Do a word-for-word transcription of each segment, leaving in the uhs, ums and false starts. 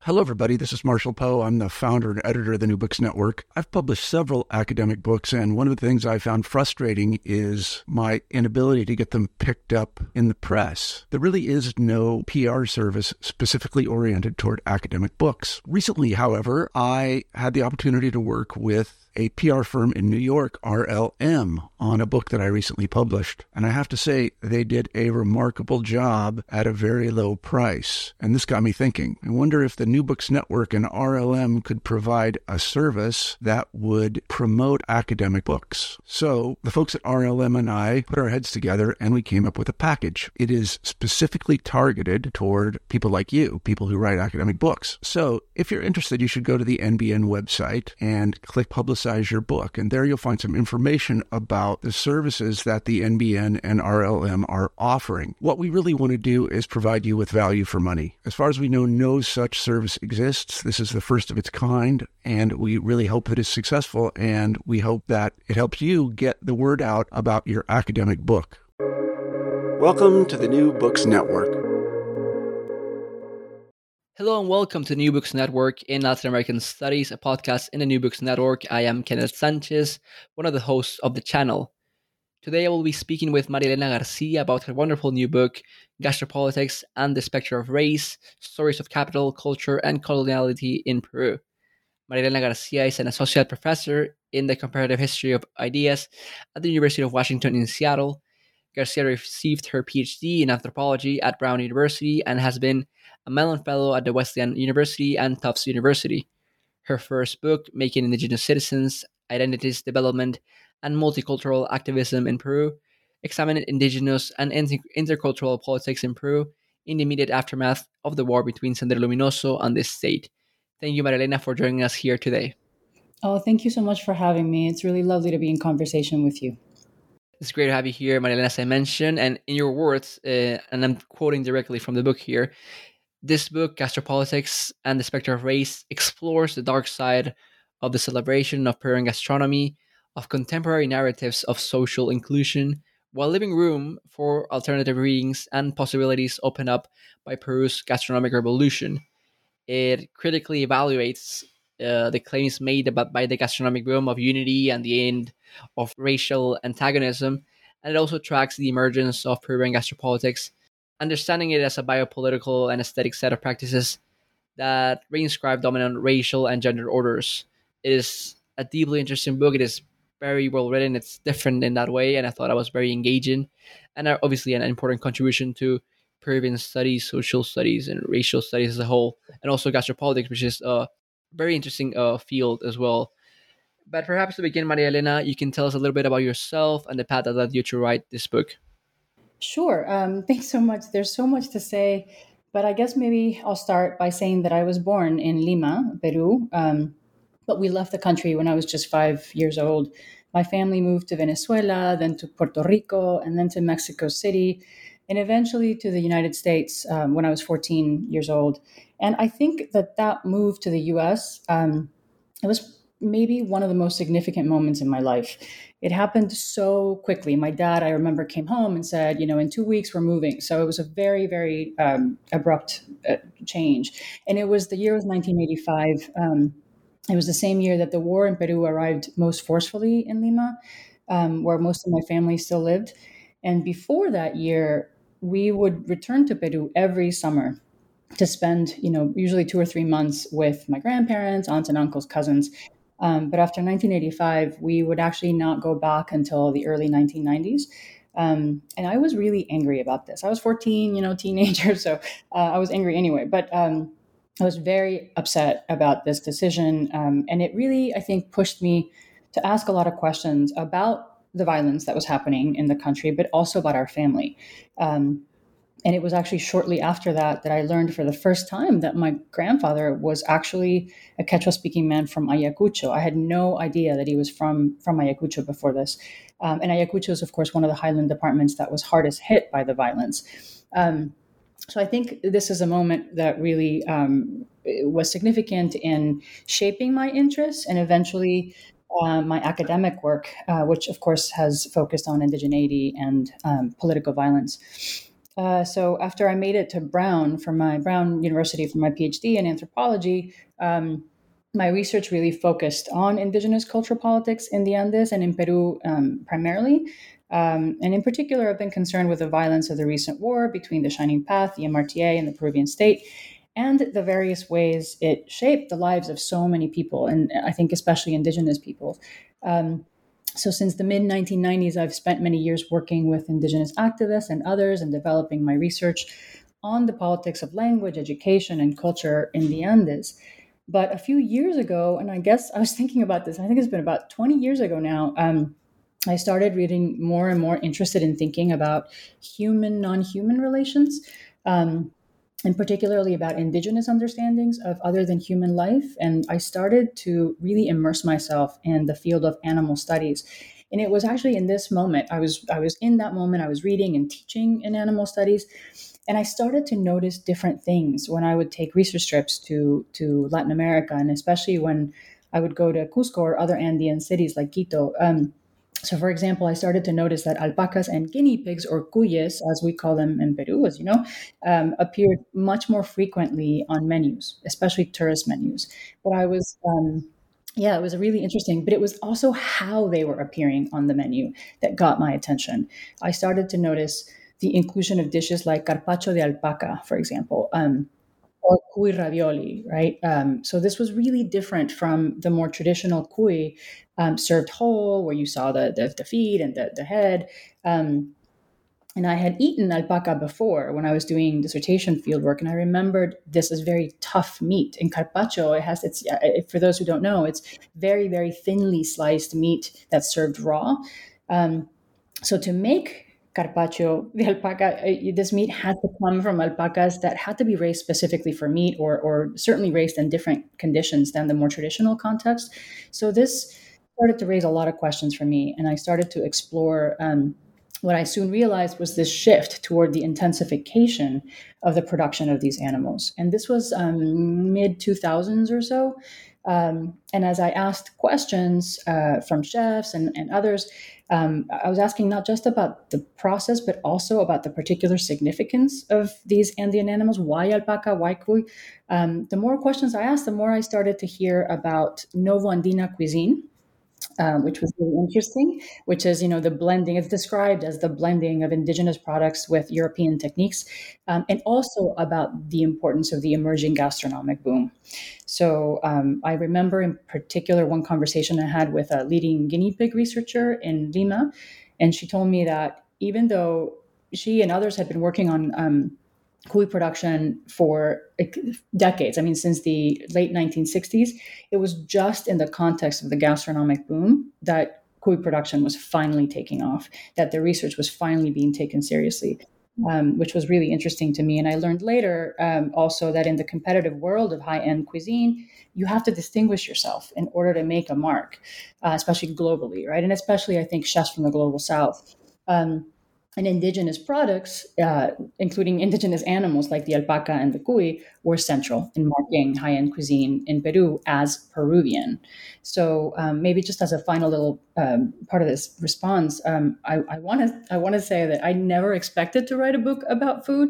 Hello, everybody. This is Marshall Poe. I'm the founder and editor of the New Books Network. I've published several academic books, and one of the things I found frustrating is my inability to get them picked up in the press. There really is no P R service specifically oriented toward academic books. Recently, however, I had the opportunity to work with a P R firm in New York, R L M, on a book that I recently published. And I have to say, they did a remarkable job at a very low price. And this got me thinking. I wonder if the New Books Network and R L M could provide a service that would promote academic books. So the folks at R L M and I put our heads together and we came up with a package. It is specifically targeted toward people like you, people who write academic books. So if you're interested, you should go to the N B N website and click Publicize your book. And there you'll find some information about the services that the N B N and R L M are offering. What we really want to do is provide you with value for money. As far as we know, no such service exists. This is the first of its kind, and we really hope that it's successful, and we hope that it helps you get the word out about your academic book. Welcome to the New Books Network. Hello and welcome to New Books Network in Latin American Studies, a podcast in the New Books Network. I am Kenneth Sanchez, one of the hosts of the channel. Today I will be speaking with Maria Elena Garcia about her wonderful new book, Gastropolitics and the Spectre of Race, Stories of Capital, Culture, and Coloniality in Peru. Maria Elena Garcia is an associate professor in the Comparative History of Ideas at the University of Washington in Seattle. Garcia received her P H D in anthropology at Brown University and has been a Mellon Fellow at the Wesleyan University and Tufts University. Her first book, Making Indigenous Citizens, Identities, Development, and Multicultural Activism in Peru, examined indigenous and inter- intercultural politics in Peru in the immediate aftermath of the war between Sendero Luminoso and the state. Thank you, Maria Elena, for joining us here today. Oh, thank you so much for having me. It's really lovely to be in conversation with you. It's great to have you here, Maria Elena, as I mentioned. And in your words, uh, and I'm quoting directly from the book here, this book, Gastropolitics and the Spectre of Race, explores the dark side of the celebration of Peruvian gastronomy, of contemporary narratives of social inclusion, while leaving room for alternative readings and possibilities opened up by Peru's gastronomic revolution. It critically evaluates uh, the claims made about by the gastronomic boom of unity and the end of racial antagonism, and it also tracks the emergence of Peruvian gastropolitics, understanding it as a biopolitical and aesthetic set of practices that reinscribe dominant racial and gender orders. It is a deeply interesting book. It is very well written. It's different in that way, and I thought it was very engaging, and obviously an important contribution to Peruvian studies, social studies, and racial studies as a whole, and also gastropolitics, which is a very interesting uh, field as well. But perhaps to begin, Maria Elena, you can tell us a little bit about yourself and the path that led you to write this book. Sure. Um, thanks so much. There's so much to say, but I guess maybe I'll start by saying that I was born in Lima, Peru, um, but we left the country when I was just five years old. My family moved to Venezuela, then to Puerto Rico, and then to Mexico City, and eventually to the United States um, when I was fourteen years old. And I think that that move to the U S, um, it was maybe one of the most significant moments in my life. It happened so quickly. My dad, I remember, came home and said, you know, in two weeks we're moving. So it was a very, very um, abrupt uh, change. And it was the year was nineteen eighty-five. Um, it was the same year that the war in Peru arrived most forcefully in Lima, um, where most of my family still lived. And before that year, we would return to Peru every summer to spend, you know, usually two or three months with my grandparents, aunts and uncles, cousins. Um, but after nineteen eighty-five, we would actually not go back until the early nineteen nineties. Um, and I was really angry about this. I was fourteen, you know, teenager, so uh, I was angry anyway. But um, I was very upset about this decision. Um, and it really, I think, pushed me to ask a lot of questions about the violence that was happening in the country, but also about our family. Um, And it was actually shortly after that that I learned for the first time that my grandfather was actually a Quechua-speaking man from Ayacucho. I had no idea that he was from, from Ayacucho before this. Um, and Ayacucho is, of course, one of the highland departments that was hardest hit by the violence. Um, so I think this is a moment that really um, was significant in shaping my interests and eventually uh, my academic work, uh, which, of course, has focused on indigeneity and um, political violence. Uh, so after I made it to Brown for my Brown University for my PhD in anthropology, um, my research really focused on indigenous cultural politics in the Andes and in Peru um, primarily. Um, and in particular, I've been concerned with the violence of the recent war between the Shining Path, the M R T A, and the Peruvian state, and the various ways it shaped the lives of so many people, and I think especially indigenous people. Um, so since the mid nineteen nineties, I've spent many years working with indigenous activists and others and developing my research on the politics of language, education, and culture in the Andes. But a few years ago, and I guess I was thinking about this, I think it's been about twenty years ago now, um, I started reading more and more interested in thinking about human, non-human relations, um, and particularly about indigenous understandings of other than human life. And I started to really immerse myself in the field of animal studies. And it was actually in this moment, I was I was in that moment, I was reading and teaching in animal studies. And I started to notice different things when I would take research trips to, to Latin America, and especially when I would go to Cusco or other Andean cities like Quito. Um, so, for example, I started to notice that alpacas and guinea pigs, or cuyes, as we call them in Peru, as you know, um, appeared much more frequently on menus, especially tourist menus. But I was, um, yeah, it was really interesting. But it was also how they were appearing on the menu that got my attention. I started to notice the inclusion of dishes like carpaccio de alpaca, for example, um, or cuy ravioli, right? Um, so this was really different from the more traditional cuy um, served whole, where you saw the the, the feet and the, the head. Um, and I had eaten alpaca before when I was doing dissertation fieldwork, and I remembered this as very tough meat. In carpaccio, it has it's for those who don't know, it's very very thinly sliced meat that's served raw. Um, so to make carpaccio de alpaca, this meat had to come from alpacas that had to be raised specifically for meat, or, or certainly raised in different conditions than the more traditional context. So this started to raise a lot of questions for me, and I started to explore um, what I soon realized was this shift toward the intensification of the production of these animals. And this was um, mid two thousands or so. Um, and as I asked questions uh, from chefs and, and others, um, I was asking not just about the process, but also about the particular significance of these Andean animals. Why alpaca? Why cuy? Um, the more questions I asked, the more I started to hear about Novo Andina cuisine, um, which was really interesting, which is, you know, the blending, it's described as the blending of indigenous products with European techniques, um, and also about the importance of the emerging gastronomic boom. So um, I remember in particular one conversation I had with a leading guinea pig researcher in Lima, and she told me that even though she and others had been working on um, cuy production for decades. I mean, since the late nineteen sixties, it was just in the context of the gastronomic boom that cuy production was finally taking off, that the research was finally being taken seriously, um, which was really interesting to me. And I learned later um, also that in the competitive world of high-end cuisine, you have to distinguish yourself in order to make a mark, uh, especially globally, right? And especially, I think, chefs from the global south. Um, And indigenous products, uh, including indigenous animals like the alpaca and the cuy, were central in marking high-end cuisine in Peru as Peruvian. So um, maybe just as a final little um, part of this response, um, I want to I want to say that I never expected to write a book about food.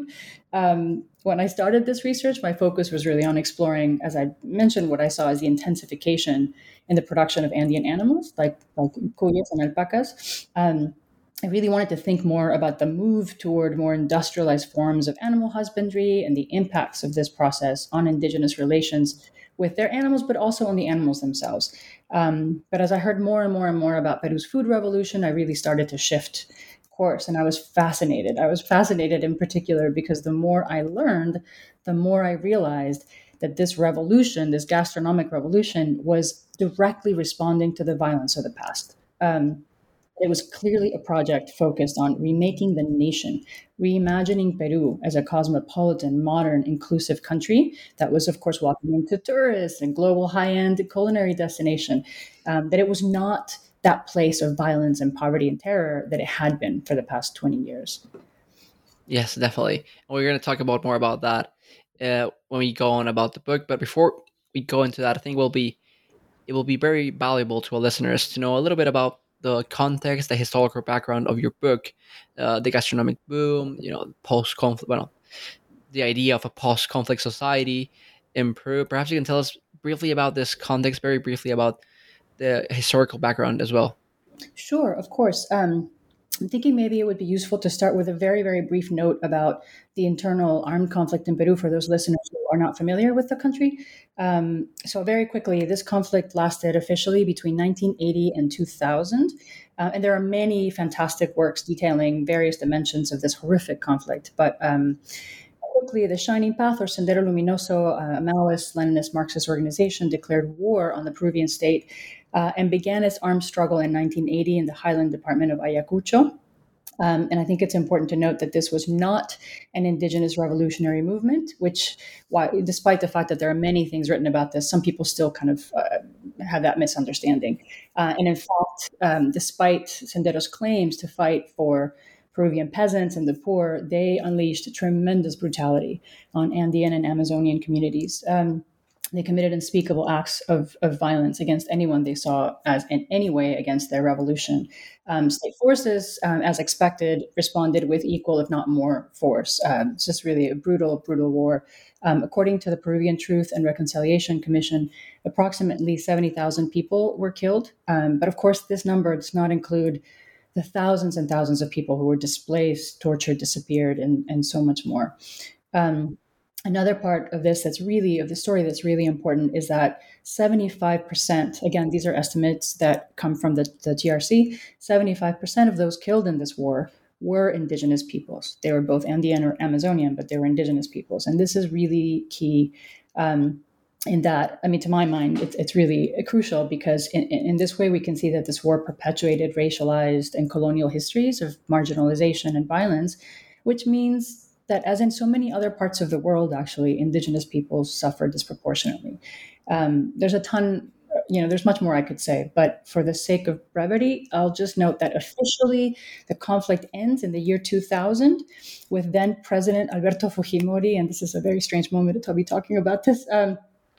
Um, when I started this research, my focus was really on exploring, as I mentioned, what I saw as the intensification in the production of Andean animals like like cuyes and alpacas. Um, I really wanted to think more about the move toward more industrialized forms of animal husbandry and the impacts of this process on indigenous relations with their animals, but also on the animals themselves. Um, but as I heard more and more and more about Peru's food revolution, I really started to shift course, and I was fascinated. I was fascinated in particular because the more I learned, the more I realized that this revolution, this gastronomic revolution, was directly responding to the violence of the past. Um, It was clearly a project focused on remaking the nation, reimagining Peru as a cosmopolitan, modern, inclusive country that was, of course, welcoming to tourists and global high-end culinary destination, um, that it was not that place of violence and poverty and terror that it had been for the past twenty years. Yes, definitely. And we're going to talk about more about that uh, when we go on about the book. But before we go into that, I think we'll be it will be very valuable to our listeners to know a little bit about the context, the historical background of your book, uh, the gastronomic boom, you know, post-conflict, well, the idea of a post-conflict society in Peru. Perhaps you can tell us briefly about this context, very briefly about the historical background as well. Sure, of course. Um, I'm thinking maybe it would be useful to start with a very, very brief note about the internal armed conflict in Peru for those listeners who are not familiar with the country. Um, so, very quickly, this conflict lasted officially between nineteen eighty and two thousand. Uh, and there are many fantastic works detailing various dimensions of this horrific conflict. But um, quickly, the Shining Path, or Sendero Luminoso, a Maoist, Leninist, Marxist organization, declared war on the Peruvian state uh, and began its armed struggle in nineteen eighty in the highland department of Ayacucho. Um, and I think it's important to note that this was not an indigenous revolutionary movement, which, why, despite the fact that there are many things written about this, some people still kind of uh, have that misunderstanding. Uh, and in fact, um, despite Sendero's claims to fight for Peruvian peasants and the poor, they unleashed tremendous brutality on Andean and Amazonian communities. Um, they committed unspeakable acts of, of violence against anyone they saw as in any way against their revolution. Um, state forces, um, as expected, responded with equal, if not more, force. Um, it's just really a brutal, brutal war. Um, according to the Peruvian Truth and Reconciliation Commission, approximately seventy thousand people were killed. Um, but of course, this number does not include the thousands and thousands of people who were displaced, tortured, disappeared, and, and so much more. Um, another part of this that's really, of the story that's really important is that seventy-five percent, again, these are estimates that come from the, the T R C, seventy-five percent of those killed in this war were indigenous peoples. They were both Andean or Amazonian, but they were indigenous peoples. And this is really key. Um, in that, I mean, to my mind, it's, it's really crucial because in, in this way we can see that this war perpetuated racialized and colonial histories of marginalization and violence, which means that, as in so many other parts of the world, actually, indigenous peoples suffer disproportionately. Um, there's a ton, you know, there's much more I could say, but for the sake of brevity, I'll just note that officially the conflict ends in the year two thousand with then President Alberto Fujimori, and this is a very strange moment to be talking about this, um,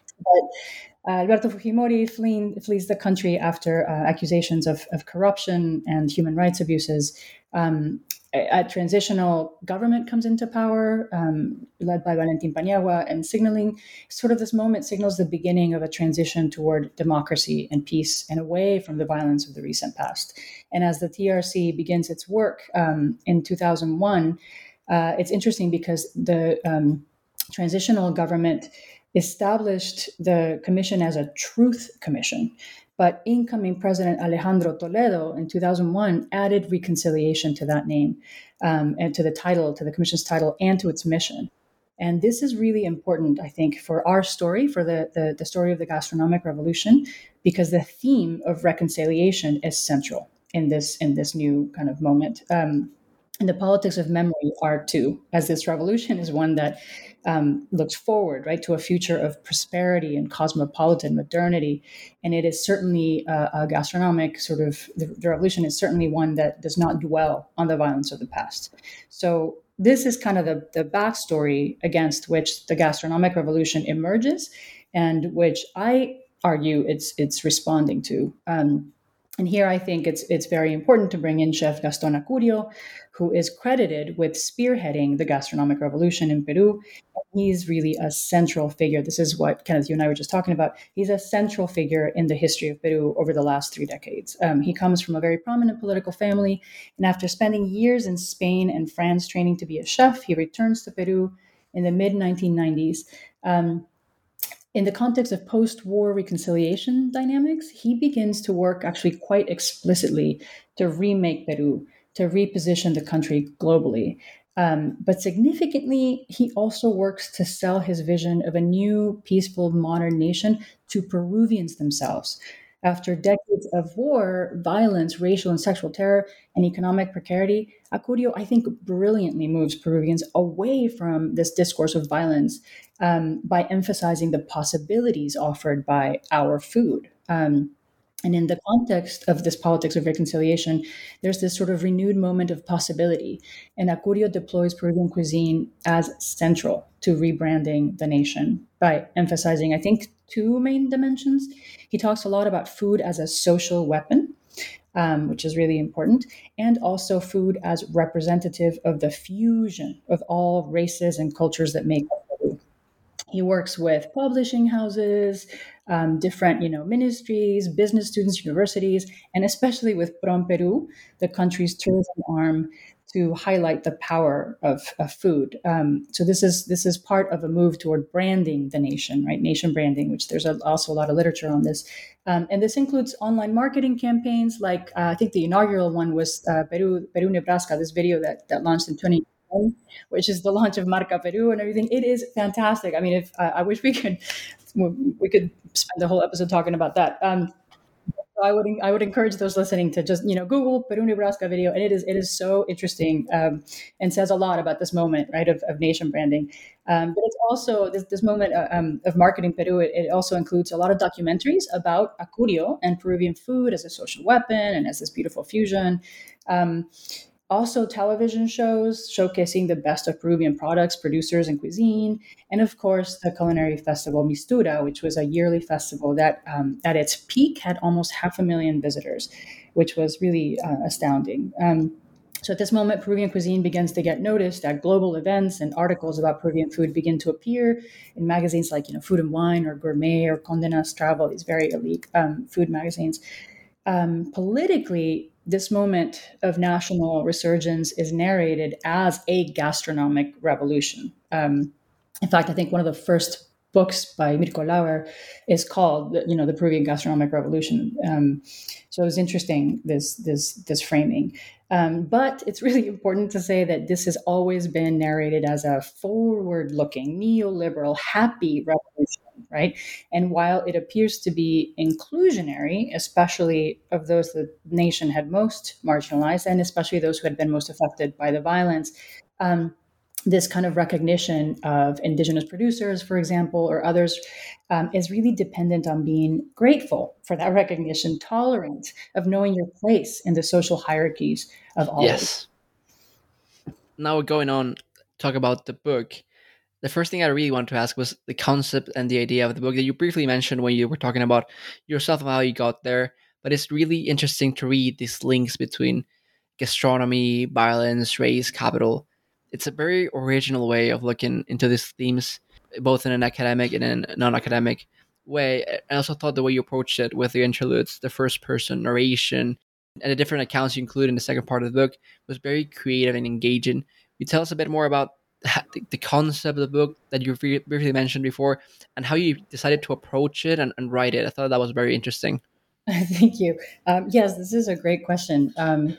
but uh, Alberto Fujimori fleeing, flees the country after uh, accusations of, of corruption and human rights abuses. Um, a, a transitional government comes into power, um, led by Valentin Paniagua, and signaling sort of this moment signals the beginning of a transition toward democracy and peace and away from the violence of the recent past. And as the T R C begins its work um, in two thousand one, uh, it's interesting because the um, transitional government established the commission as a truth commission, but incoming President Alejandro Toledo in two thousand one added reconciliation to that name um, and to the title, to the commission's title, and to its mission. And this is really important, I think, for our story, for the, the, the story of the gastronomic revolution, because the theme of reconciliation is central in this in this new kind of moment. Um, and the politics of memory are too, as this revolution is one that um, looks forward, right, to a future of prosperity and cosmopolitan modernity. And it is certainly uh, a gastronomic sort of, the, the revolution is certainly one that does not dwell on the violence of the past. So this is kind of the, the backstory against which the gastronomic revolution emerges and which I argue it's it's responding to. Um, And here I think it's it's very important to bring in Chef Gaston Acurio, who is credited with spearheading the gastronomic revolution in Peru. He's really a central figure. This is what, Kenneth, you and I were just talking about. He's a central figure in the history of Peru over the last three decades. Um, he comes from a very prominent political family, and after spending years in Spain and France training to be a chef, he returns to Peru in the mid nineteen nineties. Um, In the context of post-war reconciliation dynamics, he begins to work actually quite explicitly to remake Peru, to reposition the country globally. Um, but significantly, he also works to sell his vision of a new, peaceful, modern nation to Peruvians themselves. After decades of war, violence, racial and sexual terror, and economic precarity, Acurio, I think, brilliantly moves Peruvians away from this discourse of violence um, by emphasizing the possibilities offered by our food. Um, and in the context of this politics of reconciliation, there's this sort of renewed moment of possibility. And Acurio deploys Peruvian cuisine as central to rebranding the nation by emphasizing, I think, two main dimensions. He talks a lot about food as a social weapon. um, which is really important, and also food as representative of the fusion of all races and cultures that make up Peru. He works with publishing houses, um, different, you know, ministries, business students, universities, and especially with PROMPERU, the country's tourism arm, to highlight the power of, of food. Um, so this is this is part of a move toward branding the nation, right? Nation branding, which there's a, also a lot of literature on this, um, and this includes online marketing campaigns. Like uh, I think the inaugural one was uh, Peru, Peru, Nebraska. This video that that launched in twenty. Which is the launch of Marca Peru and everything. It is fantastic. I mean, if uh, I wish we could, we could spend the whole episode talking about that. Um, so I would I would encourage those listening to just you know Google Peru Nebraska video, and it is it is so interesting um, and says a lot about this moment, right, of, of nation branding. Um, but it's also this this moment uh, um, of marketing Peru. It, it also includes a lot of documentaries about Acurio and Peruvian food as a social weapon and as this beautiful fusion. Um, Also, television shows showcasing the best of Peruvian products, producers, and cuisine. And of course, the culinary festival Mistura, which was a yearly festival that um, at its peak had almost half a million visitors, which was really uh, astounding. Um, so at this moment, Peruvian cuisine begins to get noticed at global events, and articles about Peruvian food begin to appear in magazines like, you know, Food and Wine or Gourmet or Condenas Travel, these very elite um, food magazines. Um, politically, this moment of national resurgence is narrated as a gastronomic revolution. Um, in fact, I think one of the first books by Mirko Lauer is called, you know, the Peruvian Gastronomic Revolution. Um, so it was interesting, this this this framing. Um, but it's really important to say that this has always been narrated as a forward-looking, neoliberal, happy revolution, right? And while it appears to be inclusionary, especially of those the nation had most marginalized, and especially those who had been most affected by the violence, um, this kind of recognition of indigenous producers, for example, or others, um, is really dependent on being grateful for that recognition, tolerant of knowing your place in the social hierarchies of all. Yes. Now we're going on talk about the book. The first thing I really wanted to ask was the concept and the idea of the book that you briefly mentioned when you were talking about yourself and how you got there. But it's really interesting to read these links between gastronomy, violence, race, capital. It's a very original way of looking into these themes, both in an academic and in a non-academic way. I also thought the way you approached it with the interludes, the first person narration, and the different accounts you include in the second part of the book was very creative and engaging. Can you tell us a bit more about the concept of the book that you briefly mentioned before and how you decided to approach it and, and write it? I thought that was very interesting. Thank you. Um, yes, this is a great question. Um,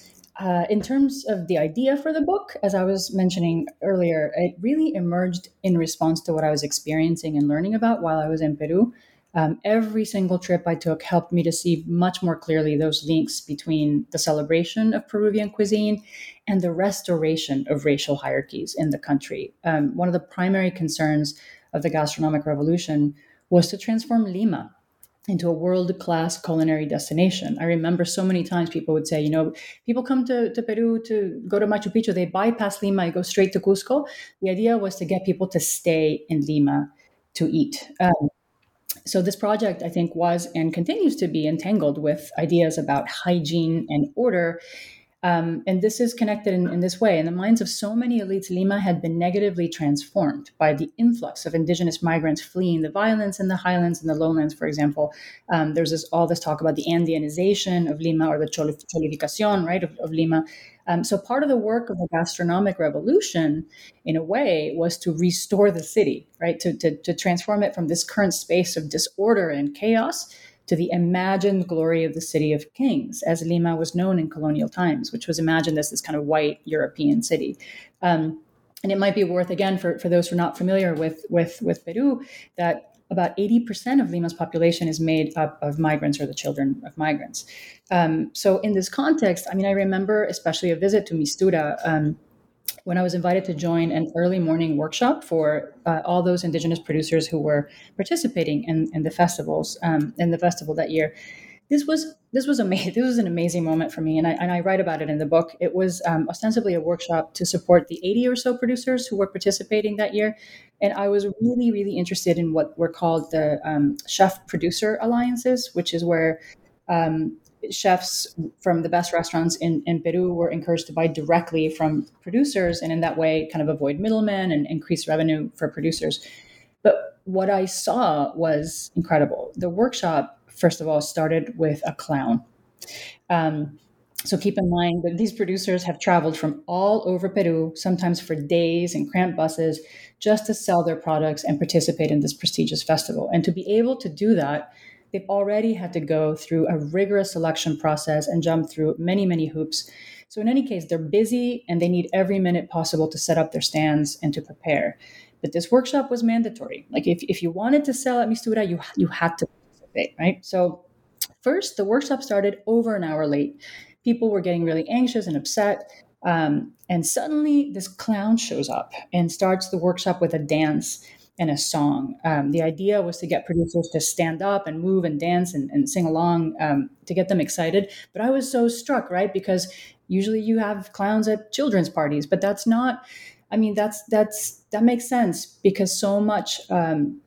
Uh, in terms of the idea for the book, as I was mentioning earlier, it really emerged in response to what I was experiencing and learning about while I was in Peru. Um, every single trip I took helped me to see much more clearly those links between the celebration of Peruvian cuisine and the restoration of racial hierarchies in the country. Um, one of the primary concerns of the gastronomic revolution was to transform Lima into a world-class culinary destination. I remember so many times people would say, you know, people come to, to Peru to go to Machu Picchu, they bypass Lima and go straight to Cusco. The idea was to get people to stay in Lima to eat. Um, so this project, I think, was and continues to be entangled with ideas about hygiene and order. Um, and this is connected in, in this way. In the minds of so many elites, Lima had been negatively transformed by the influx of indigenous migrants fleeing the violence in the highlands and the lowlands, for example. Um, there's this, all this talk about the Andeanization of Lima, or the Cholificación, right, of, of Lima. Um, so part of the work of the gastronomic revolution, in a way, was to restore the city, right, to, to, to transform it from this current space of disorder and chaos to the imagined glory of the city of kings, as Lima was known in colonial times, which was imagined as this kind of white European city. Um, and it might be worth, again, for, for those who are not familiar with, with, with Peru, that about eighty percent of Lima's population is made up of migrants or the children of migrants. Um, so in this context, I mean, I remember especially a visit to Mistura, um, when I was invited to join an early morning workshop for uh, all those indigenous producers who were participating in, in the festivals, um, in the festival that year. This was this was amazing. This was an amazing moment for me, and I and I write about it in the book. It was um, ostensibly a workshop to support the eighty or so producers who were participating that year, and I was really really interested in what were called the um, chef producer alliances, which is where um, chefs from the best restaurants in, in Peru were encouraged to buy directly from producers, and in that way kind of avoid middlemen and increase revenue for producers. But what I saw was incredible. The workshop, first of all, started with a clown. Um, so keep in mind that these producers have traveled from all over Peru, sometimes for days in cramped buses, just to sell their products and participate in this prestigious festival. And to be able to do that, they've already had to go through a rigorous selection process and jump through many, many hoops. So in any case, they're busy and they need every minute possible to set up their stands and to prepare. But this workshop was mandatory. Like if, if you wanted to sell at Mistura, you, you had to participate, right? So first, the workshop started over an hour late. People were getting really anxious and upset. Um, and suddenly this clown shows up and starts the workshop with a dance and a song. Um, the idea was to get producers to stand up and move and dance and, and sing along um, to get them excited. But I was so struck, right? Because usually you have clowns at children's parties, but that's not, I mean, that's, that's, that makes sense because so much, um,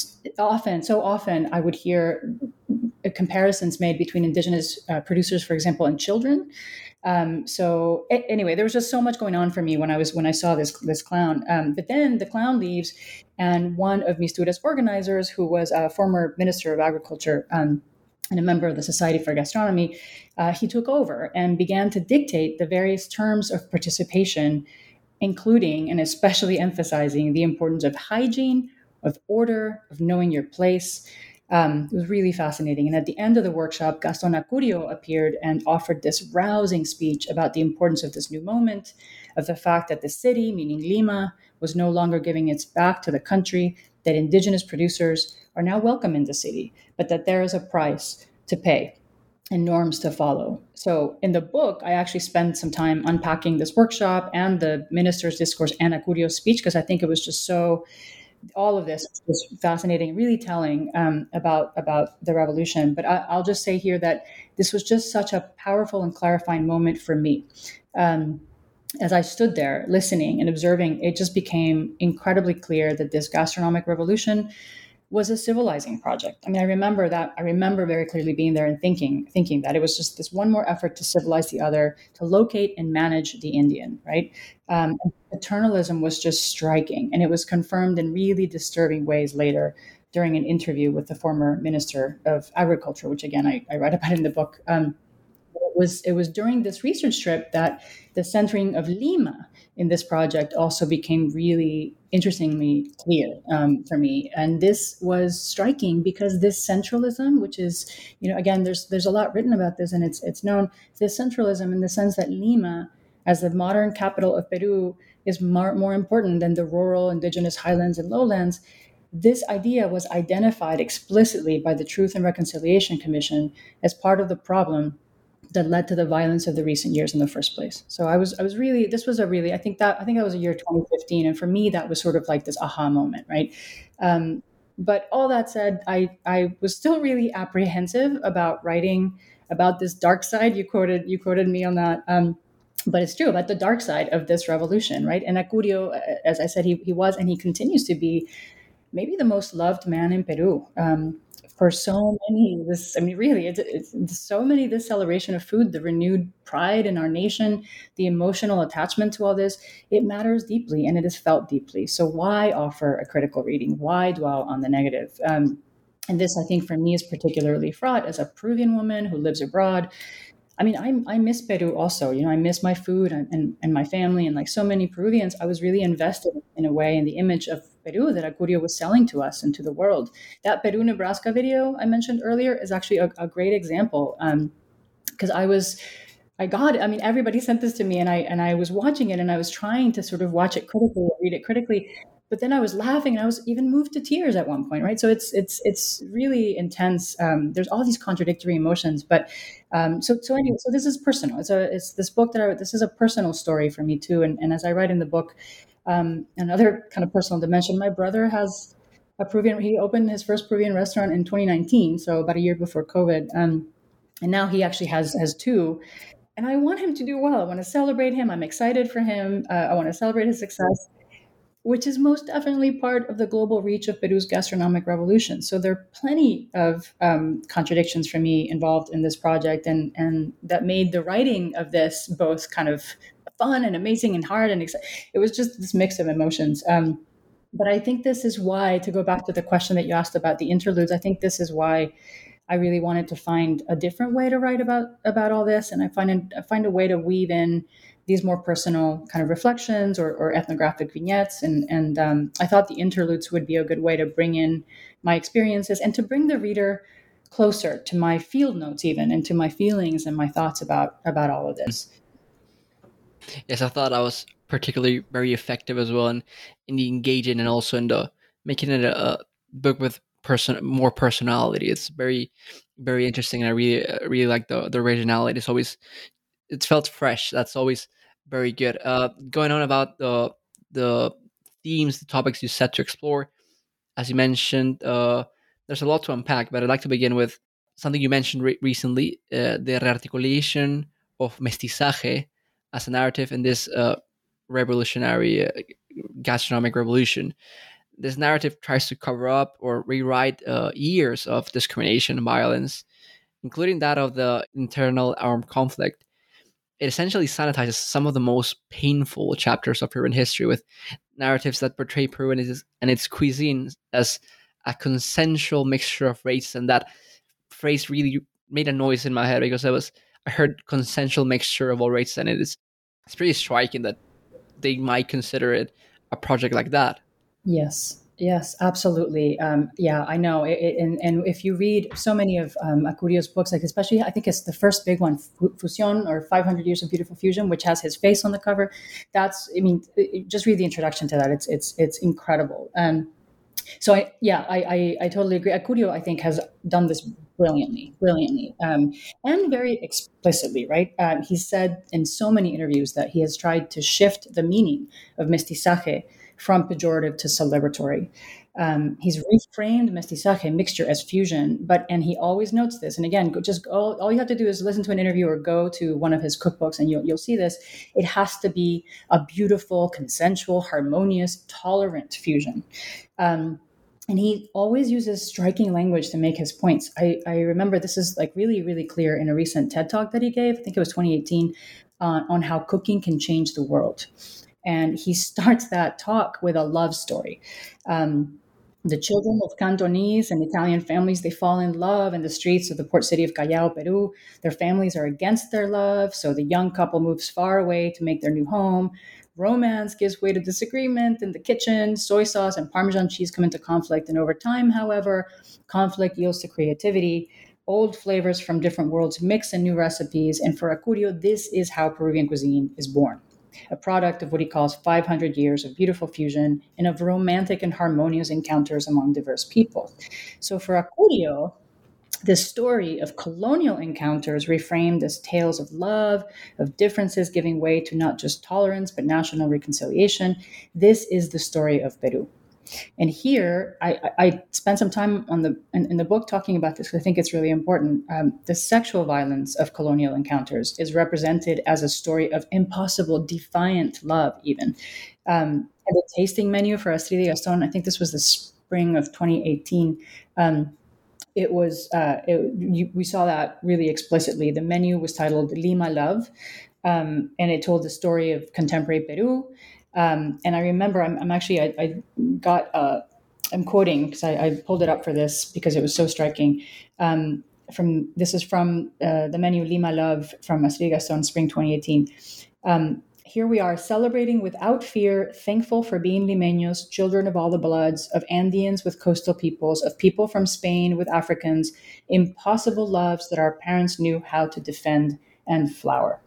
often, so often I would hear comparisons made between indigenous uh, producers, for example, and children. Um, so a- anyway, there was just so much going on for me when I was when I saw this this clown. Um, but then the clown leaves, and one of Mistura's organizers, who was a former minister of agriculture um, and a member of the Society for Gastronomy, uh, he took over and began to dictate the various terms of participation, including and especially emphasizing the importance of hygiene, of order, of knowing your place. Um, it was really fascinating. And at the end of the workshop, Gaston Acurio appeared and offered this rousing speech about the importance of this new moment, of the fact that the city, meaning Lima, was no longer giving its back to the country, that indigenous producers are now welcome in the city, but that there is a price to pay and norms to follow. So in the book, I actually spent some time unpacking this workshop and the minister's discourse and Acurio's speech, because I think it was just so... all of this was fascinating, really telling um, about about the revolution. But I, I'll just say here that this was just such a powerful and clarifying moment for me. Um, as I stood there listening and observing, it just became incredibly clear that this gastronomic revolution was a civilizing project. I mean, I remember that. I remember very clearly being there and thinking, thinking that it was just this one more effort to civilize the other, to locate and manage the Indian, right? Um, paternalism was just striking, and it was confirmed in really disturbing ways later during an interview with the former Minister of Agriculture, which again I, I write about in the book. Um, it was it was during this research trip that the centering of Lima in this project also became really interestingly clear um, for me. And this was striking because this centralism, which is, you know, again, there's there's a lot written about this, and it's it's known, this centralism in the sense that Lima, as the modern capital of Peru, is more, more important than the rural indigenous highlands and lowlands. This idea was identified explicitly by the Truth and Reconciliation Commission as part of the problem that led to the violence of the recent years in the first place. So I was, I was really, this was a really, I think that, I think that was a year twenty fifteen. And for me, that was sort of like this aha moment, right? Um, but all that said, I, I was still really apprehensive about writing about this dark side. You quoted, you quoted me on that. Um, but it's true about the dark side of this revolution, right? And Acurio, as I said, he, he was, and he continues to be maybe the most loved man in Peru. Um, For so many, this, I mean, really, it's, it's so many, this celebration of food, the renewed pride in our nation, the emotional attachment to all this, it matters deeply, and it is felt deeply. So why offer a critical reading? Why dwell on the negative? Um, and this, I think, for me is particularly fraught as a Peruvian woman who lives abroad. I mean, I, I miss Peru also. You know, I miss my food and, and, and my family. And like so many Peruvians, I was really invested in a way in the image of Peru that Acurio was selling to us and to the world. That Peru, Nebraska video I mentioned earlier is actually a, a great example. Because um, I was, I got it. I mean, everybody sent this to me, and I and I was watching it, and I was trying to sort of watch it critically, read it critically. But then I was laughing, and I was even moved to tears at one point, right? So it's it's it's really intense. Um, there's all these contradictory emotions, but um, so so anyway, so this is personal. It's a it's this book that I this is a personal story for me too. And and as I write in the book, um, another kind of personal dimension. My brother has a Peruvian. He opened his first Peruvian restaurant in twenty nineteen, so about a year before COVID, um, and now he actually has has two. And I want him to do well. I want to celebrate him. I'm excited for him. Uh, I want to celebrate his success. which is most definitely part of the global reach of Peru's gastronomic revolution. So there are plenty of um, contradictions for me involved in this project, and and that made the writing of this both kind of fun and amazing and hard and exciting. It was just this mix of emotions. Um, but I think this is why, to go back to the question that you asked about the interludes, I think this is why I really wanted to find a different way to write about about all this, and I find I find a way to weave in these more personal kind of reflections or, or ethnographic vignettes, and and um, I thought the interludes would be a good way to bring in my experiences and to bring the reader closer to my field notes, even, and to my feelings and my thoughts about about all of this. Yes, I thought I was particularly very effective as well in, in the engaging and also in the making it a, a book with person more personality. It's very, very interesting. I really, uh, really like the the originality. It's always, it's felt fresh. That's always very good. Uh, going on about the the themes, the topics you set to explore, as you mentioned, uh, there's a lot to unpack. But I'd like to begin with something you mentioned re- recently: uh, the rearticulation of mestizaje as a narrative in this uh, revolutionary uh, gastronomic revolution. This narrative tries to cover up or rewrite uh, years of discrimination and violence, including that of the internal armed conflict. It essentially sanitizes some of the most painful chapters of Peruvian history with narratives that portray Peru and its, and its cuisine as a consensual mixture of race. And that phrase really made a noise in my head because I was I heard consensual mixture of all races, and it is it's pretty striking that they might consider it a project like that. Yes. Yes, absolutely. Um, yeah, I know. It, it, and, and if you read so many of um, Acurio's books, like especially, I think it's the first big one, Fusión, or five hundred Years of Beautiful Fusion, which has his face on the cover. That's, I mean, it, just read the introduction to that. It's it's it's incredible. Um, so I, yeah, I, I I totally agree. Acurio, I think, has done this brilliantly, brilliantly, um, and very explicitly. Right? Um, he said in so many interviews that he has tried to shift the meaning of mestizaje from pejorative to celebratory. Um, he's reframed mestizaje, mixture, as fusion, but and he always notes this. And again, go, just go, all you have to do is listen to an interview or go to one of his cookbooks, and you'll you'll see this. It has to be a beautiful, consensual, harmonious, tolerant fusion. Um, and he always uses striking language to make his points. I, I remember this is like really, really clear in a recent TED Talk that he gave. I think it was twenty eighteen, uh, on how cooking can change the world. And he starts that talk with a love story. Um, the children of Cantonese and Italian families, they fall in love in the streets of the port city of Callao, Peru. Their families are against their love, so the young couple moves far away to make their new home. Romance gives way to disagreement in the kitchen. Soy sauce and Parmesan cheese come into conflict. And over time, however, conflict yields to creativity. Old flavors from different worlds mix in new recipes. And for Acurio, this is how Peruvian cuisine is born. A product of what he calls five hundred years of beautiful fusion and of romantic and harmonious encounters among diverse people. So for Acurio, this story of colonial encounters reframed as tales of love, of differences giving way to not just tolerance, but national reconciliation. This is the story of Peru. And here, I, I spent some time on the in, in the book talking about this because I think it's really important. Um, the sexual violence of colonial encounters is represented as a story of impossible, defiant love, even. Um, and the tasting menu for Astrid y Gaston, I think this was the spring of twenty eighteen. Um, it was, uh, it, you, we saw that really explicitly. The menu was titled Lima Love, um, and it told the story of contemporary Peru. Um, and I remember, I'm, I'm actually, I, I got, uh, I'm quoting because I, I pulled it up for this because it was so striking. Um, from this is from uh, the menu Lima Love from Astrid y Gaston, spring twenty eighteen. Um, here we are celebrating without fear, thankful for being limeños, children of all the bloods, of Andeans with coastal peoples, of people from Spain with Africans, impossible loves that our parents knew how to defend and flower.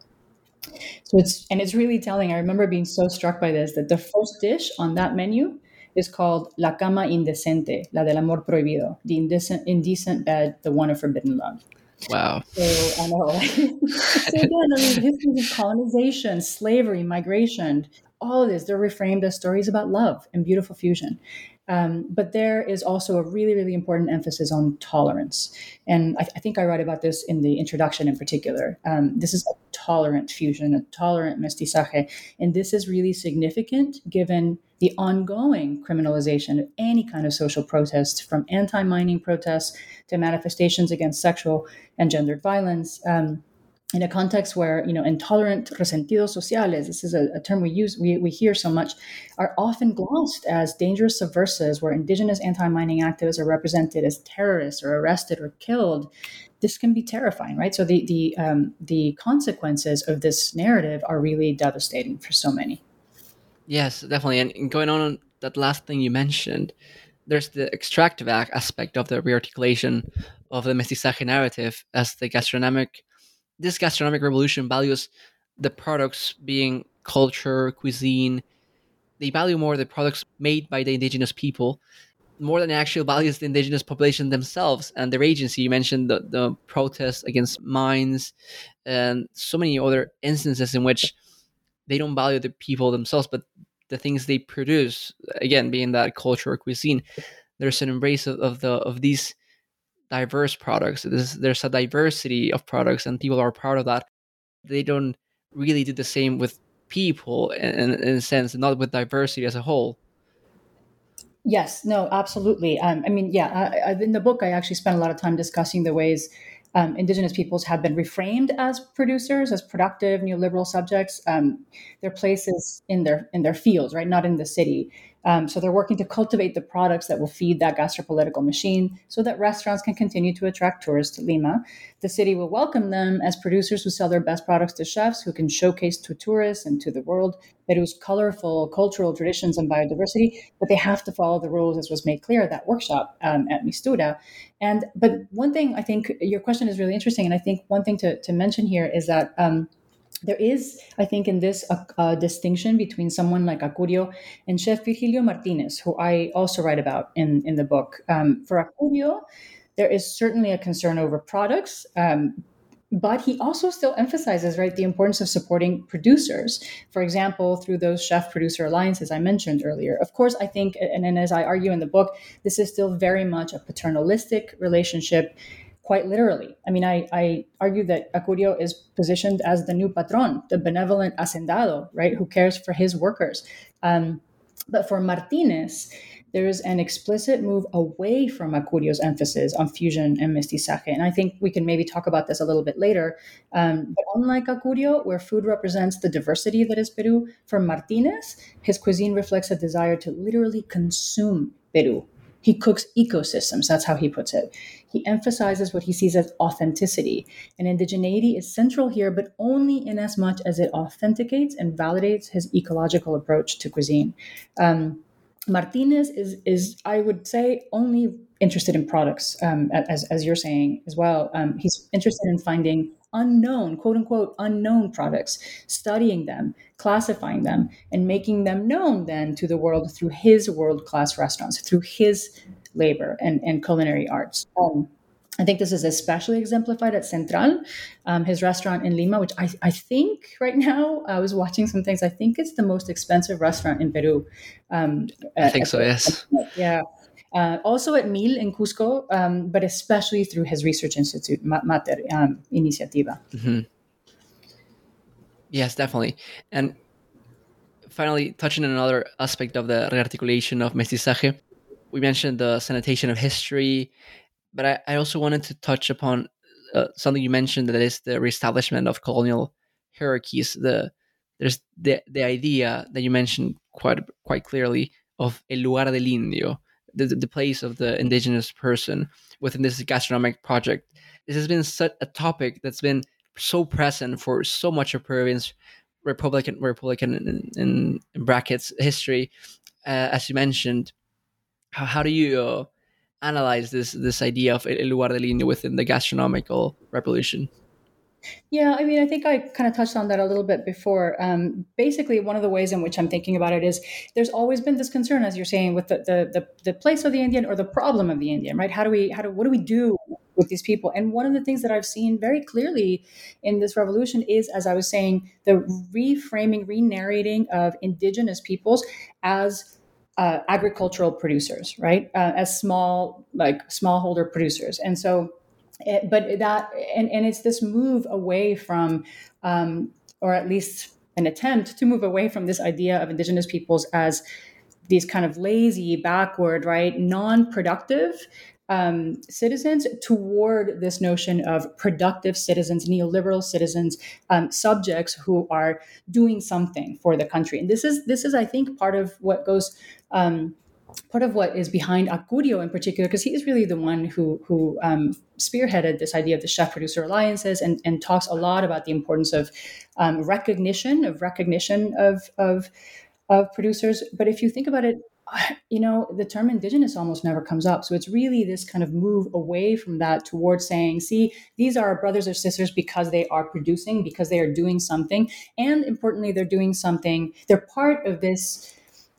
So it's, and it's really telling. I remember being so struck by this, that the first dish on that menu is called La Cama Indecente, la del amor prohibido, the indecent, indecent bed, the one of forbidden love. Wow. So I know. So again, I mean, histories of colonization, slavery, migration, all of this, they're reframed as stories about love and beautiful fusion. Um, but there is also a really, really important emphasis on tolerance. And I, I think I write about this in the introduction in particular. Um, this is a tolerant fusion, a tolerant mestizaje. And this is really significant given the ongoing criminalization of any kind of social protest, from anti-mining protests to manifestations against sexual and gendered violence. Um, in a context where, you know, intolerant resentidos sociales, this is a, a term we use, we, we hear so much, are often glossed as dangerous subversives, where indigenous anti-mining activists are represented as terrorists or arrested or killed. This can be terrifying, right? So the the um, the consequences of this narrative are really devastating for so many. Yes, definitely. And going on that last thing you mentioned, there's the extractive aspect of the rearticulation of the mestizaje narrative, as the gastronomic, this gastronomic revolution values the products being culture, cuisine. They value more the products made by the indigenous people, more than it actually values the indigenous population themselves and their agency. You mentioned the, the protests against mines and so many other instances in which they don't value the people themselves, but the things they produce, again, being that culture or cuisine. There's an embrace of, of the of these diverse products. There's, there's a diversity of products, and people are proud of that. They don't really do the same with people in, in a sense, not with diversity as a whole. Yes, no, absolutely. Um, I mean, yeah, I, I, in the book, I actually spent a lot of time discussing the ways um, indigenous peoples have been reframed as producers, as productive neoliberal subjects. Um, their place is in their in their fields, right, not in the city. Um, so they're working to cultivate the products that will feed that gastropolitical machine so that restaurants can continue to attract tourists to Lima. The city will welcome them as producers who sell their best products to chefs who can showcase to tourists and to the world Peru's colorful cultural traditions and biodiversity, but they have to follow the rules, as was made clear at that workshop um, at Mistura. And but one thing, I think your question is really interesting, and I think one thing to, to mention here is that um, there is, I think, in this a, a distinction between someone like Acurio and Chef Virgilio Martinez, who I also write about in, in the book. Um, for Acurio, there is certainly a concern over products, um, but he also still emphasizes, right, the importance of supporting producers, for example, through those chef-producer alliances I mentioned earlier. Of course, I think, and, and as I argue in the book, this is still very much a paternalistic relationship, quite literally. I mean, I, I argue that Acurio is positioned as the new patron, the benevolent hacendado, right, who cares for his workers. Um, but for Martinez, there is an explicit move away from Acurio's emphasis on fusion and mestizaje. And I think we can maybe talk about this a little bit later. Um, but unlike Acurio, where food represents the diversity that is Peru, for Martinez, his cuisine reflects a desire to literally consume Peru. He cooks ecosystems, that's how he puts it. He emphasizes what he sees as authenticity. And indigeneity is central here, but only in as much as it authenticates and validates his ecological approach to cuisine. Um, Martinez is, is, I would say, only interested in products, um, as, as you're saying as well. Um, he's interested in finding unknown, quote unquote, unknown products, studying them, classifying them, and making them known then to the world through his world-class restaurants, through his labor and, and culinary arts. Um, I think this is especially exemplified at Central, um, his restaurant in Lima, which I, I think right now, I was watching some things, I think it's the most expensive restaurant in Peru. Um, I think so, yes. Yeah. Uh, also at Mil in Cusco, um, but especially through his research institute, Mater um, Iniciativa. Mm-hmm. Yes, definitely. And finally, touching on another aspect of the rearticulation of mestizaje, we mentioned the sanitation of history, but I, I also wanted to touch upon uh, something you mentioned, that is the reestablishment of colonial hierarchies. The there's the the idea that you mentioned quite quite clearly of el lugar del indio, the, the place of the indigenous person within this gastronomic project. This has been such a topic that's been so present for so much of Peruvian's Republican Republican in, in, in brackets history, uh, as you mentioned. How, how do you uh, analyze this this idea of el lugar del indio within the gastronomical revolution? Yeah, I mean, I think I kind of touched on that a little bit before. Um, basically, one of the ways in which I'm thinking about it is there's always been this concern, as you're saying, with the, the the the place of the Indian or the problem of the Indian, right? How do we how do what do we do with these people? And one of the things that I've seen very clearly in this revolution is, as I was saying, the reframing, re-narrating of indigenous peoples as uh, agricultural producers, right? Uh, as small, like smallholder producers, and so. It, but that, and, and it's this move away from, um, or at least an attempt to move away from this idea of indigenous peoples as these kind of lazy, backward, right, non-productive um, citizens, toward this notion of productive citizens, neoliberal citizens, um, subjects who are doing something for the country. And this is, this is, I think, part of what goes. Um, part of what is behind Acurio in particular, because he is really the one who who um, spearheaded this idea of the chef-producer alliances, and, and talks a lot about the importance of um, recognition, of recognition of, of, of producers. But if you think about it, you know, the term indigenous almost never comes up. So it's really this kind of move away from that towards saying, see, these are our brothers or sisters because they are producing, because they are doing something. And importantly, they're doing something, they're part of this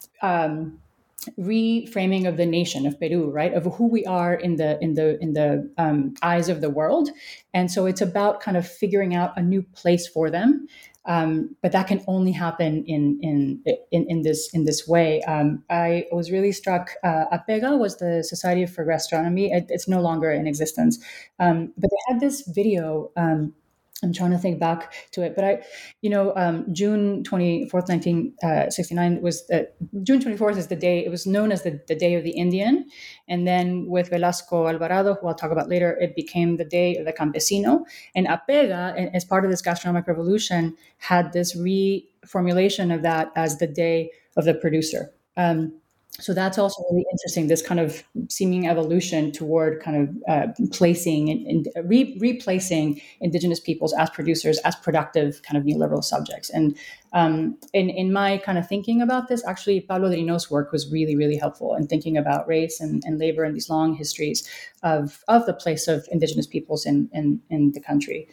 um, reframing of the nation of Peru, right, of who we are in the in the in the um, eyes of the world. And so it's about kind of figuring out a new place for them. Um, but that can only happen in in in, in this in this way. Um, I was really struck. Uh, APEGA was the Society for Gastronomy. It, it's no longer in existence, um, but they had this video. Um, I'm trying to think back to it, but I, you know, um, June twenty-fourth, nineteen sixty-nine was the, June twenty-fourth is the day, it was known as the, the Day of the Indian. And then with Velasco Alvarado, who I'll talk about later, it became the Day of the Campesino. And APEGA, as part of this gastronomic revolution, had this reformulation of that as the Day of the Producer. Um, So that's also really interesting, this kind of seeming evolution toward kind of uh, placing and, and re- replacing indigenous peoples as producers, as productive kind of neoliberal subjects. And um, in, in my kind of thinking about this, actually, Pablo Drino's work was really, really helpful in thinking about race and, and labor and these long histories of, of the place of indigenous peoples in, in, in the country.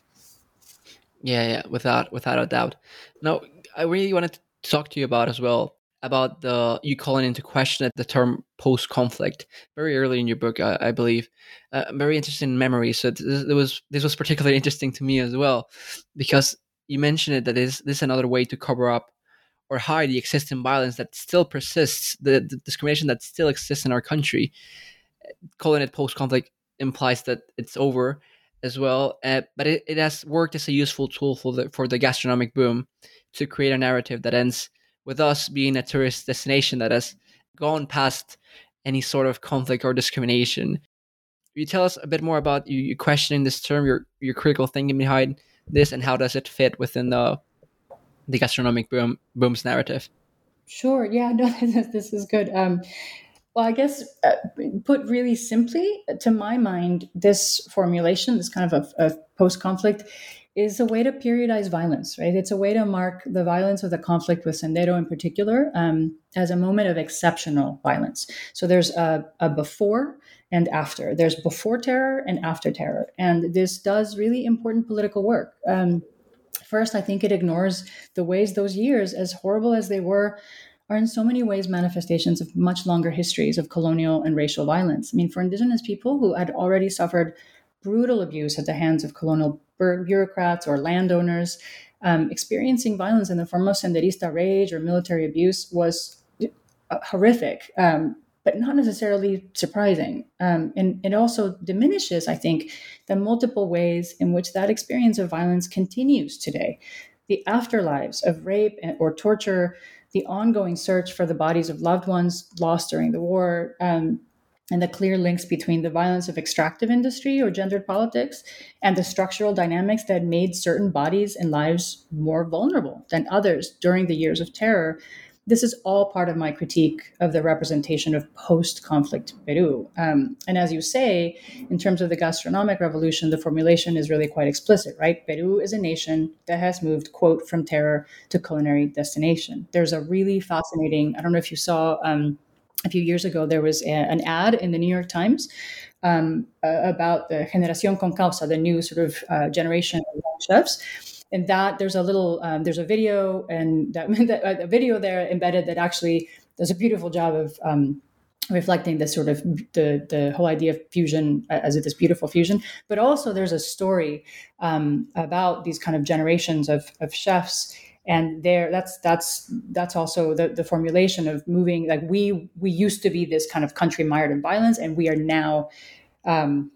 Yeah, yeah, without without a doubt. Now, I really wanted to talk to you about as well, about the you calling into question the term post-conflict very early in your book, I, I believe. Uh, I'm very interested in memory, so this, this was this was particularly interesting to me as well, because you mentioned it that this, this is another way to cover up or hide the existing violence that still persists, the, the discrimination that still exists in our country. Calling it post-conflict implies that it's over as well, uh, but it, it has worked as a useful tool for the for the gastronomic boom to create a narrative that ends with us being a tourist destination that has gone past any sort of conflict or discrimination. Will you tell us a bit more about you, you questioning this term, your your critical thinking behind this, and how does it fit within the the gastronomic boom boom's narrative? Sure. Yeah. No, this, this is good. Um, well, I guess uh, put really simply, to my mind, this formulation, this kind of a, a post-conflict, is a way to periodize violence, right? It's a way to mark the violence of the conflict with Sendero in particular um, as a moment of exceptional violence. So there's a, a before and after. There's before terror and after terror. And this does really important political work. Um, first, I think it ignores the ways those years, as horrible as they were, are in so many ways manifestations of much longer histories of colonial and racial violence. I mean, for indigenous people who had already suffered brutal abuse at the hands of colonial bureaucrats or landowners, um, experiencing violence in the form of senderista rage or military abuse was horrific, um, but not necessarily surprising. Um, and it also diminishes, I think, the multiple ways in which that experience of violence continues today. The afterlives of rape or torture, the ongoing search for the bodies of loved ones lost during the war, um, and the clear links between the violence of extractive industry or gendered politics and the structural dynamics that made certain bodies and lives more vulnerable than others during the years of terror. This is all part of my critique of the representation of post-conflict Peru. Um, and as you say, in terms of the gastronomic revolution, the formulation is really quite explicit, right? Peru is a nation that has moved, quote, from terror to culinary destination. There's a really fascinating, I don't know if you saw, um, a few years ago, there was a, an ad in the New York Times um, uh, about the Generación con Causa, the new sort of uh, generation of chefs. And that there's a little, um, there's a video and that, that a video there embedded that actually does a beautiful job of um, reflecting this sort of the the whole idea of fusion as this beautiful fusion. But also there's a story um, about these kind of generations of, of chefs. And there, that's that's that's also the, the formulation of moving. Like we we used to be this kind of country mired in violence, and we are now um,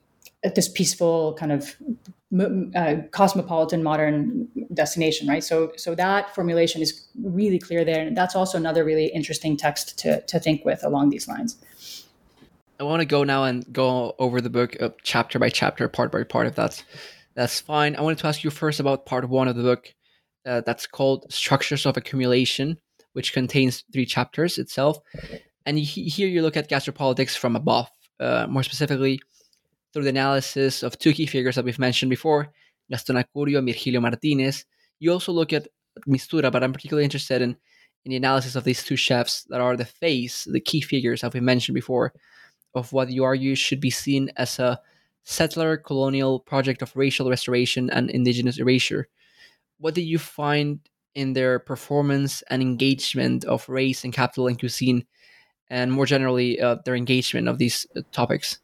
this peaceful kind of uh, cosmopolitan modern destination, right? So, so that formulation is really clear there, and that's also another really interesting text to to think with along these lines. I want to go now and go over the book uh, chapter by chapter, part by part, if that's that's fine. I wanted to ask you first about part one of the book, uh, that's called Structures of Accumulation, which contains three chapters itself. And you, here you look at gastropolitics from above, uh, more specifically through the analysis of two key figures that we've mentioned before, Gastón Acurio and Virgilio Martínez. You also look at Mistura, but I'm particularly interested in, in the analysis of these two chefs that are the face, the key figures, as we mentioned before, of what you argue should be seen as a settler colonial project of racial restoration and indigenous erasure. What did you find in their performance and engagement of race and capital and cuisine, and more generally, uh, their engagement of these uh, topics?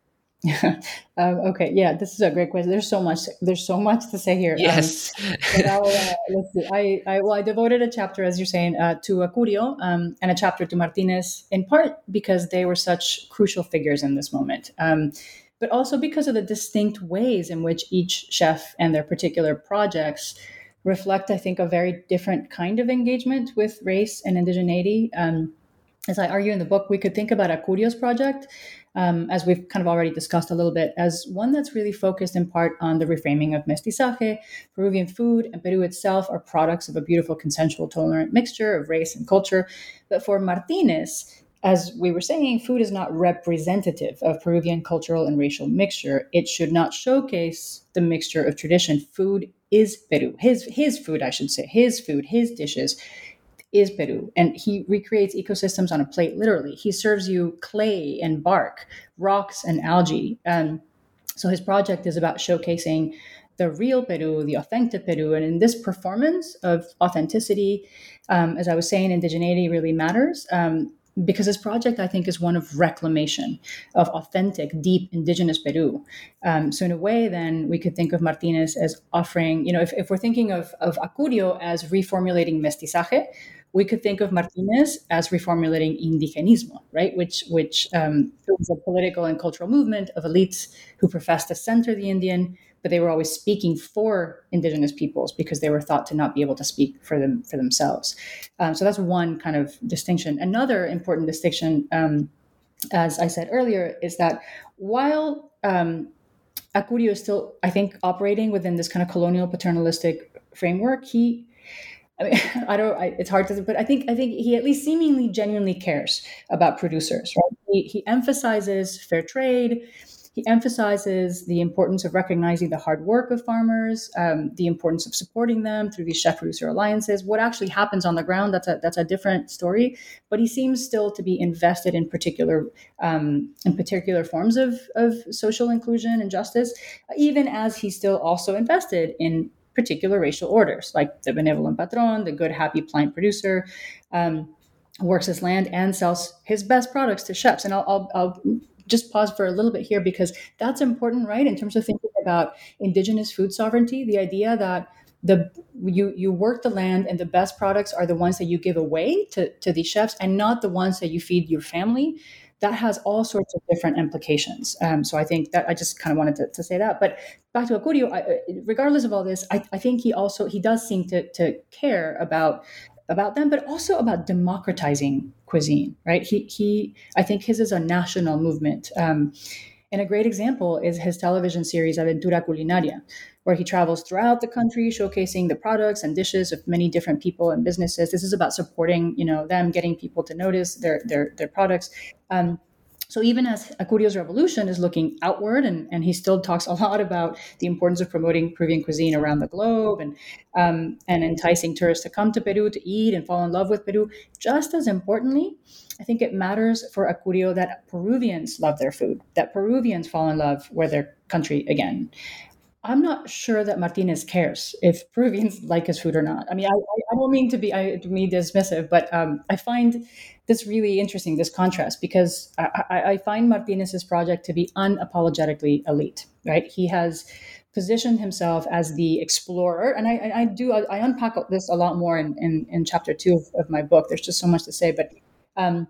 um, okay, yeah, this is a great question. There's so much. There's so much to say here. Yes. Um, but I'll, uh, let's see. I, I well, I devoted a chapter, as you're saying, uh, to Acurio, um, and a chapter to Martinez, in part because they were such crucial figures in this moment, um, but also because of the distinct ways in which each chef and their particular projects reflect, I think, a very different kind of engagement with race and indigeneity. Um, as I argue in the book, we could think about Acurio's project, um, as we've kind of already discussed a little bit, as one that's really focused in part on the reframing of mestizaje. Peruvian food and Peru itself are products of a beautiful, consensual, tolerant mixture of race and culture. But for Martinez, as we were saying, food is not representative of Peruvian cultural and racial mixture. It should not showcase the mixture of tradition. Food is Peru. His, his food, I should say, his food, his dishes is Peru. And he recreates ecosystems on a plate, literally. He serves you clay and bark, rocks and algae. Um, so his project is about showcasing the real Peru, the authentic Peru. And in this performance of authenticity, um, as I was saying, indigeneity really matters. Um, because this project, I think, is one of reclamation of authentic, deep indigenous Peru. Um, so in a way, then, we could think of Martinez as offering, you know, if, if we're thinking of, of Acurio as reformulating mestizaje, we could think of Martinez as reformulating indigenismo, right? Which, which um, was a political and cultural movement of elites who professed to center the Indian, but they were always speaking for indigenous peoples because they were thought to not be able to speak for them for themselves. Um, so that's one kind of distinction. Another important distinction, um, as I said earlier, is that while um, Acurio is still, I think, operating within this kind of colonial paternalistic framework, he I mean, I don't. I, it's hard to, but I think I think he at least seemingly genuinely cares about producers. Right? He, he emphasizes fair trade. He emphasizes the importance of recognizing the hard work of farmers, um, the importance of supporting them through these chef-producer alliances. What actually happens on the ground, that's a that's a different story. But he seems still to be invested in particular um, in particular forms of, of social inclusion and justice, even as he's still also invested in particular racial orders, like the benevolent patron, the good, happy, pliant producer, um, works his land and sells his best products to chefs. And I'll, I'll, I'll just pause for a little bit here because that's important, right? In terms of thinking about indigenous food sovereignty, the idea that the you you work the land and the best products are the ones that you give away to, to these chefs and not the ones that you feed your family. That has all sorts of different implications. Um, so I think that I just kind of wanted to, to say that. But back to Acurio, I, regardless of all this, I, I think he also, he does seem to, to care about about them, but also about democratizing cuisine, right? He, he I think his is a national movement. Um, and a great example is his television series, Aventura Culinaria, where he travels throughout the country, showcasing the products and dishes of many different people and businesses. This is about supporting, you know, them, getting people to notice their their their products. Um, so even as Acurio's revolution is looking outward, and, and he still talks a lot about the importance of promoting Peruvian cuisine around the globe and um, and enticing tourists to come to Peru to eat and fall in love with Peru. Just as importantly, I think it matters for Acurio that Peruvians love their food, that Peruvians fall in love with their country again. I'm not sure that Martinez cares if Peruvians like his food or not. I mean, I, I don't mean to be I, to be dismissive, but um, I find this really interesting, this contrast, because I, I, I find Martinez's project to be unapologetically elite, right? He has positioned himself as the explorer, and I, I do I unpack this a lot more in, in, in chapter two of, of my book. There's just so much to say, but um,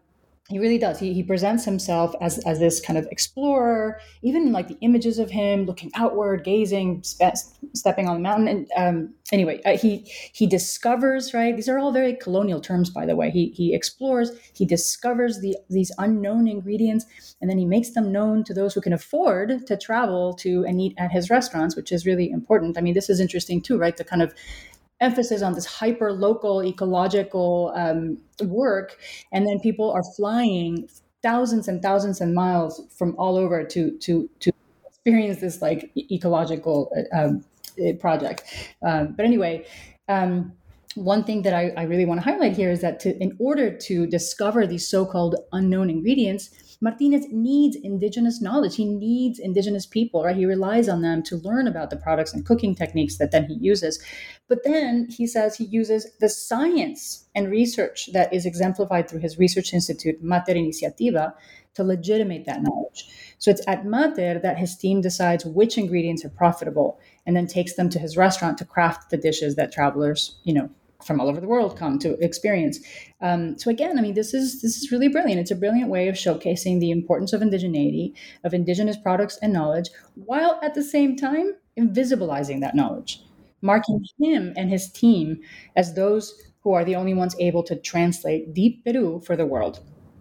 He really does. He, he presents himself as, as this kind of explorer, even like the images of him looking outward, gazing, spe- stepping on the mountain. And um, anyway, uh, he he discovers, right? These are all very colonial terms, by the way. He he explores, he discovers the these unknown ingredients, and then he makes them known to those who can afford to travel to and eat at his restaurants, which is really important. I mean, this is interesting too, right? The kind of emphasis on this hyper local ecological um, work, and then people are flying thousands and thousands of miles from all over to to to experience this like e- ecological uh, um, uh, project. Um, but anyway. Um, one thing that I, I really want to highlight here is that to, in order to discover these so-called unknown ingredients, Martinez needs indigenous knowledge. He needs indigenous people, right? He relies on them to learn about the products and cooking techniques that then he uses. But then he says he uses the science and research that is exemplified through his research institute, Mater Iniciativa, to legitimate that knowledge. So it's at Mater that his team decides which ingredients are profitable and then takes them to his restaurant to craft the dishes that travelers, you know, from all over the world come to experience. Um, so again, I mean, this is this is really brilliant. It's a brilliant way of showcasing the importance of indigeneity, of indigenous products and knowledge, while at the same time invisibilizing that knowledge, marking him and his team as those who are the only ones able to translate deep Peru for the world.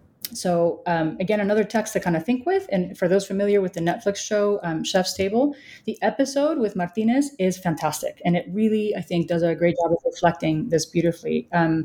So um, again, another text to kind of think with. And for those familiar with the Netflix show um, Chef's Table, the episode with Martinez is fantastic, and it really, I think, does a great job of reflecting this beautifully. Um,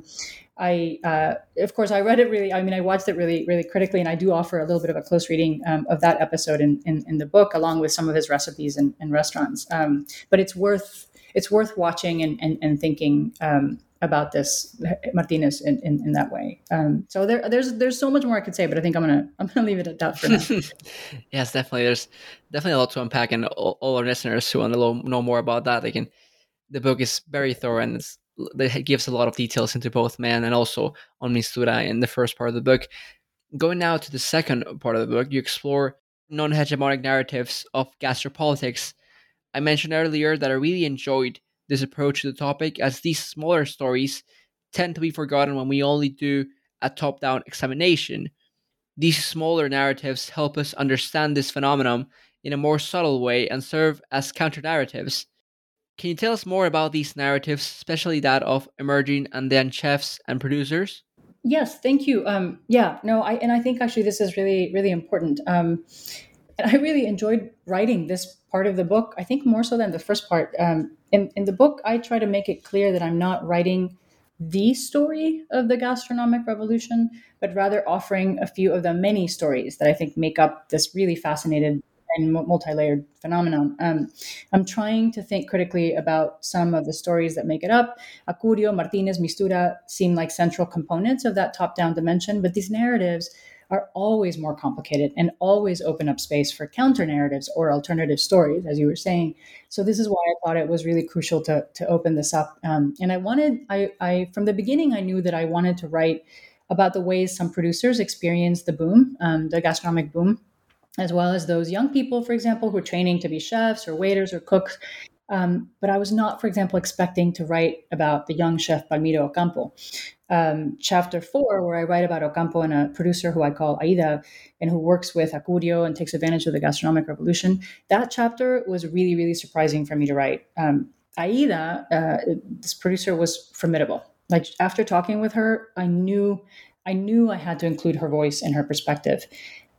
I, uh, of course, I read it really. I mean, I watched it really, really critically, and I do offer a little bit of a close reading um, of that episode in, in, in the book, along with some of his recipes and, and restaurants. Um, but it's worth it's worth watching and and, and thinking. Um, about this Martinez in, in, in that way. Um, so there, there's there's so much more I could say, but I think I'm gonna I'm gonna leave it at that for now. Yes, definitely. There's definitely a lot to unpack, and all, all our listeners who want to know more about that, they can. The book is very thorough, and it's, it gives a lot of details into both man and also on Mistura in the first part of the book. Going now to the second part of the book, you explore non-hegemonic narratives of gastropolitics. I mentioned earlier that I really enjoyed this approach to the topic, as these smaller stories tend to be forgotten when we only do a top-down examination. These smaller narratives help us understand this phenomenon in a more subtle way and serve as counter-narratives. Can you tell us more about these narratives, especially that of emerging Andean chefs and producers? Yes, thank you. Um, yeah, no, I and I think actually this is really, really important. Um, and I really enjoyed writing this part of the book. I think more so than the first part. Um, in in the book, I try to make it clear that I'm not writing the story of the gastronomic revolution, but rather offering a few of the many stories that I think make up this really fascinating and multi-layered phenomenon. Um, I'm trying to think critically about some of the stories that make it up. Acurio, Martinez, Mistura seem like central components of that top-down dimension, but these narratives are always more complicated and always open up space for counter narratives or alternative stories, as you were saying. So this is why I thought it was really crucial to to open this up. Um, and I wanted, I, I from the beginning, I knew that I wanted to write about the ways some producers experience the boom, um, the gastronomic boom, as well as those young people, for example, who are training to be chefs or waiters or cooks. Um, but I was not, for example, expecting to write about the young chef Palmiro Ocampo. Um, chapter four, where I write about Ocampo and a producer who I call Aida, and who works with Acurio and takes advantage of the gastronomic revolution. That chapter was really, really surprising for me to write. Um, Aida, uh, this producer, was formidable. Like after talking with her, I knew, I knew I had to include her voice and her perspective.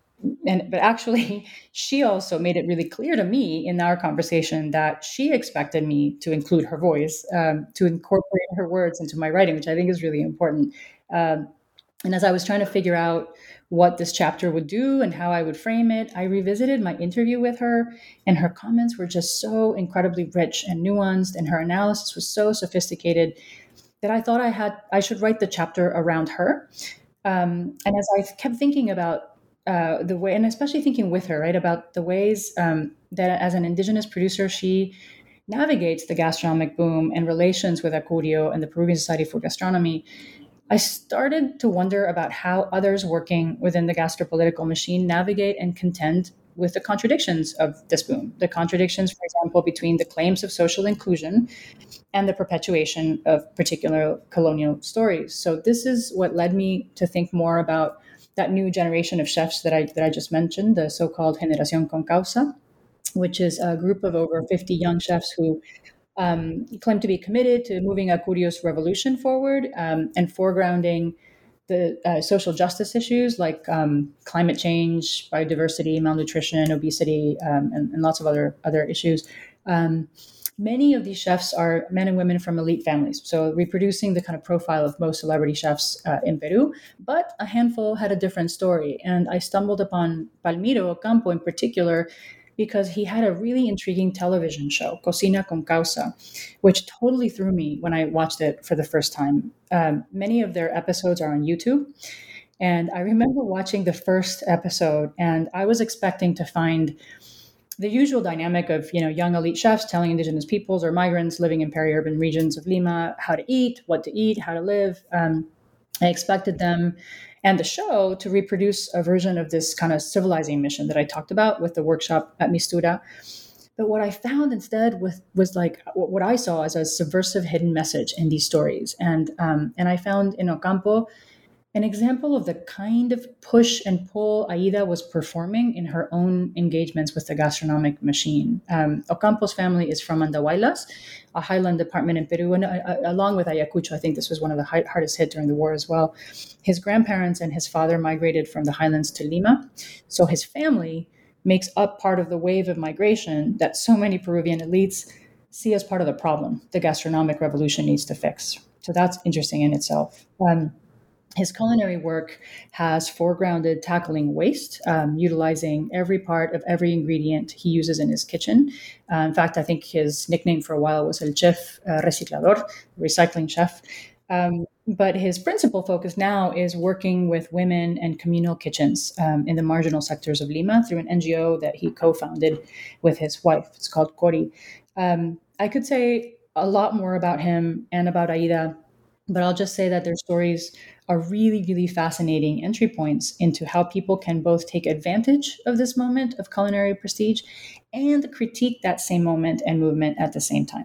And but actually, she also made it really clear to me in our conversation that she expected me to include her voice, um, to incorporate her words into my writing, which I think is really important. Um, and as I was trying to figure out what this chapter would do and how I would frame it, I revisited my interview with her, and her comments were just so incredibly rich and nuanced, and her analysis was so sophisticated that I thought I had I should write the chapter around her. Um, and as I kept thinking about Uh, the way, and especially thinking with her, right, about the ways um, that as an indigenous producer, she navigates the gastronomic boom and relations with Acurio and the Peruvian Society for Gastronomy, I started to wonder about how others working within the gastropolitical machine navigate and contend with the contradictions of this boom. The contradictions, for example, between the claims of social inclusion and the perpetuation of particular colonial stories. So this is what led me to think more about that new generation of chefs that I that I just mentioned, the so-called Generación con Causa, which is a group of over fifty young chefs who um, claim to be committed to moving a curious revolution forward um, and foregrounding the uh, social justice issues like um, climate change, biodiversity, malnutrition, obesity, um, and, and lots of other other issues. Um, many of these chefs are men and women from elite families, so reproducing the kind of profile of most celebrity chefs uh, in Peru. But a handful had a different story, and I stumbled upon Palmiro Ocampo in particular because he had a really intriguing television show, Cocina con Causa, which totally threw me when I watched it for the first time. Um, many of their episodes are on YouTube. And I remember watching the first episode, and I was expecting to find the usual dynamic of, you know, young elite chefs telling indigenous peoples or migrants living in peri-urban regions of Lima how to eat, what to eat, how to live. Um, I expected them and the show to reproduce a version of this kind of civilizing mission that I talked about with the workshop at Mistura. But what I found instead was, was like what I saw as a subversive hidden message in these stories. And, um, and I found in Ocampo an example of the kind of push and pull Aida was performing in her own engagements with the gastronomic machine. Um, Ocampo's family is from Andahuaylas, a highland department in Peru, and uh, along with Ayacucho, I think this was one of the high, hardest hit during the war as well. His grandparents and his father migrated from the highlands to Lima, so his family makes up part of the wave of migration that so many Peruvian elites see as part of the problem the gastronomic revolution needs to fix. So that's interesting in itself. Um, His culinary work has foregrounded tackling waste, um, utilizing every part of every ingredient he uses in his kitchen. Uh, in fact, I think his nickname for a while was El Chef uh, Reciclador, recycling chef. Um, but his principal focus now is working with women and communal kitchens um, in the marginal sectors of Lima through an N G O that he co-founded with his wife. It's called Cori. Um, I could say a lot more about him and about Aida, but I'll just say that their stories are really, really fascinating entry points into how people can both take advantage of this moment of culinary prestige and critique that same moment and movement at the same time.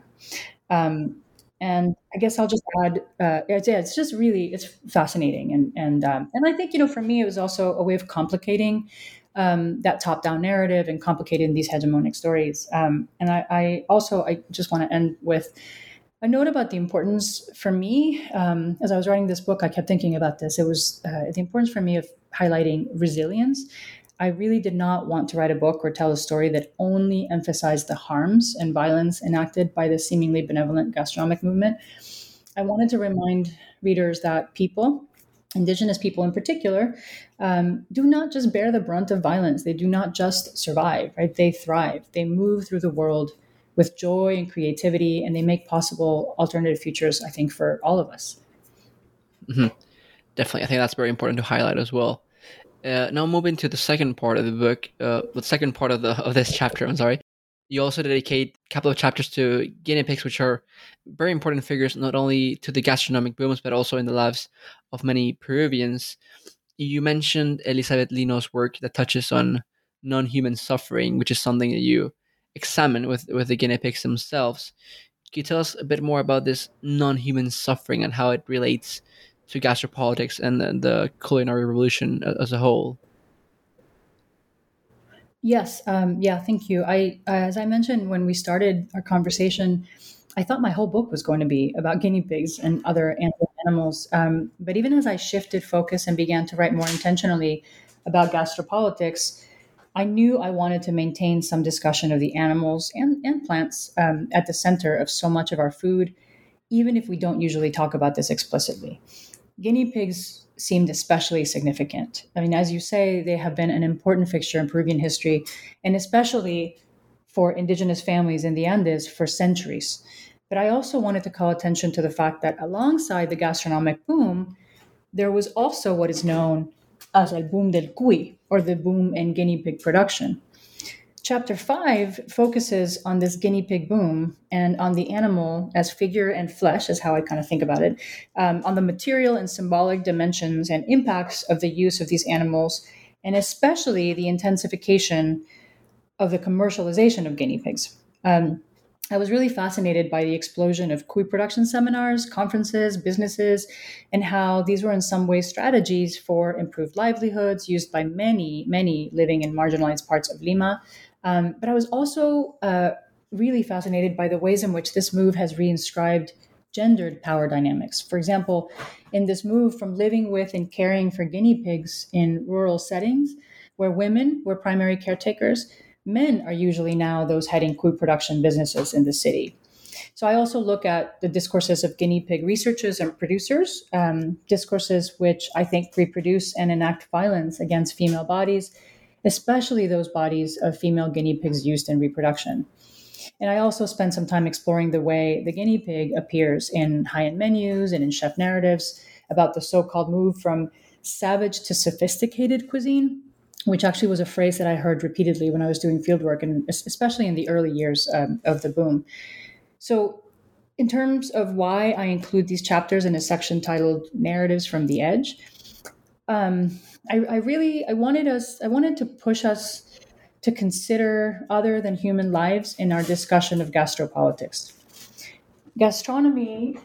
Um, and I guess I'll just add, uh, it's, yeah, it's just really, it's fascinating. And and um, and I think, you know, for me, it was also a way of complicating um, that top-down narrative and complicating these hegemonic stories. Um, and I, I also, I just want to end with a note about the importance for me. Um, as I was writing this book, I kept thinking about this. It was uh, the importance for me of highlighting resilience. I really did not want to write a book or tell a story that only emphasized the harms and violence enacted by the seemingly benevolent gastronomic movement. I wanted to remind readers that people, indigenous people in particular, um, do not just bear the brunt of violence. They do not just survive, right? They thrive. They move through the world with joy and creativity, and they make possible alternative futures, I think, for all of us. Mm-hmm. Definitely. I think that's very important to highlight as well. Uh, now moving to the second part of the book, uh, the second part of the of this chapter, I'm sorry. You also dedicate a couple of chapters to guinea pigs, which are very important figures, not only to the gastronomic booms, but also in the lives of many Peruvians. You mentioned Elizabeth Lino's work that touches on non-human suffering, which is something that you examine with, with the guinea pigs themselves. Can you tell us a bit more about this non-human suffering and how it relates to gastropolitics and the, the culinary revolution as a whole? Yes, um, yeah, thank you. I, as I mentioned when we started our conversation, I thought my whole book was going to be about guinea pigs and other animals. Um, but even as I shifted focus and began to write more intentionally about gastropolitics, I knew I wanted to maintain some discussion of the animals and, and plants um, at the center of so much of our food, even if we don't usually talk about this explicitly. Guinea pigs seemed especially significant. I mean, as you say, they have been an important fixture in Peruvian history, and especially for indigenous families in the Andes for centuries. But I also wanted to call attention to the fact that alongside the gastronomic boom, there was also what is known as el boom del cuy, or the boom in guinea pig production. Chapter five focuses on this guinea pig boom and on the animal as figure and flesh, is how I kind of think about it, um, on the material and symbolic dimensions and impacts of the use of these animals, and especially the intensification of the commercialization of guinea pigs. Um, I was really fascinated by the explosion of cuy production seminars, conferences, businesses, and how these were in some ways strategies for improved livelihoods used by many, many living in marginalized parts of Lima. Um, but I was also uh, really fascinated by the ways in which this move has reinscribed gendered power dynamics. For example, in this move from living with and caring for guinea pigs in rural settings, where women were primary caretakers, men are usually now those heading cuy production businesses in the city. So I also look at the discourses of guinea pig researchers and producers, um, discourses which I think reproduce and enact violence against female bodies, especially those bodies of female guinea pigs used in reproduction. And I also spent some time exploring the way the guinea pig appears in high-end menus and in chef narratives about the so-called move from savage to sophisticated cuisine, which actually was a phrase that I heard repeatedly when I was doing fieldwork, and especially in the early years um, of the boom. So in terms of why I include these chapters in a section titled Narratives from the Edge, um, I, I really, I wanted us, I wanted to push us to consider other than human lives in our discussion of gastropolitics. Gastronomy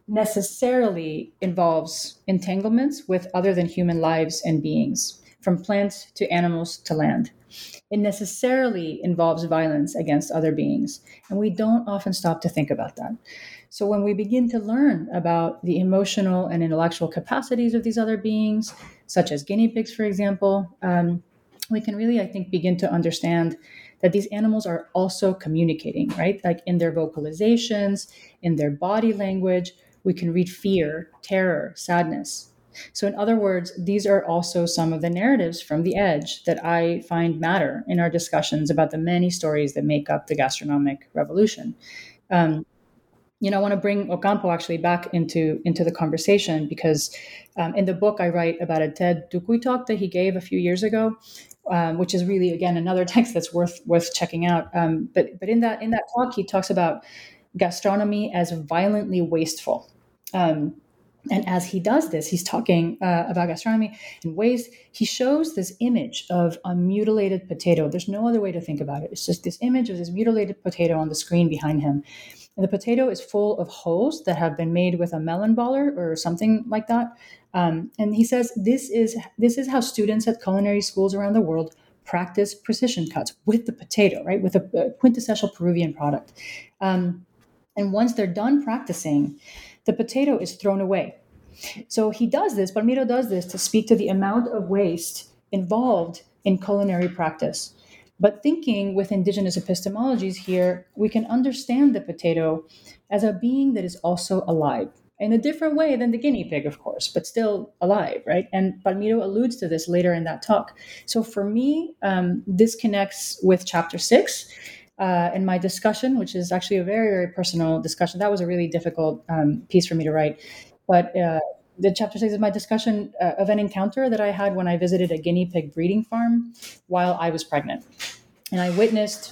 necessarily involves entanglements with other than human lives and beings, from plants to animals to land. It necessarily involves violence against other beings, and we don't often stop to think about that. So when we begin to learn about the emotional and intellectual capacities of these other beings, such as guinea pigs, for example, um, we can really, I think, begin to understand that these animals are also communicating, right? Like in their vocalizations, in their body language, we can read fear, terror, sadness. So in other words, these are also some of the narratives from the edge that I find matter in our discussions about the many stories that make up the gastronomic revolution. Um, you know, I want to bring Ocampo actually back into, into the conversation because um, in the book I write about a TED Tucuy talk that he gave a few years ago, um, which is really, again, another text that's worth worth checking out. Um, but but in that in that talk, he talks about gastronomy as violently wasteful. Um, and as he does this, he's talking uh, about gastronomy in ways, he shows this image of a mutilated potato. There's no other way to think about it. It's just this image of this mutilated potato on the screen behind him. And the potato is full of holes that have been made with a melon baller or something like that. Um, and he says this is this is how students at culinary schools around the world practice precision cuts with the potato, right? With a, a quintessential Peruvian product. Um, and once they're done practicing, the potato is thrown away. So he does this, Palmiro does this to speak to the amount of waste involved in culinary practice. But thinking with indigenous epistemologies here, we can understand the potato as a being that is also alive in a different way than the guinea pig, of course, but still alive, right? And Palmiro alludes to this later in that talk. So for me, um, this connects with chapter six uh, in my discussion, which is actually a very, very personal discussion. That was a really difficult um, piece for me to write. But uh, the chapter six is my discussion uh, of an encounter that I had when I visited a guinea pig breeding farm while I was pregnant. And I witnessed,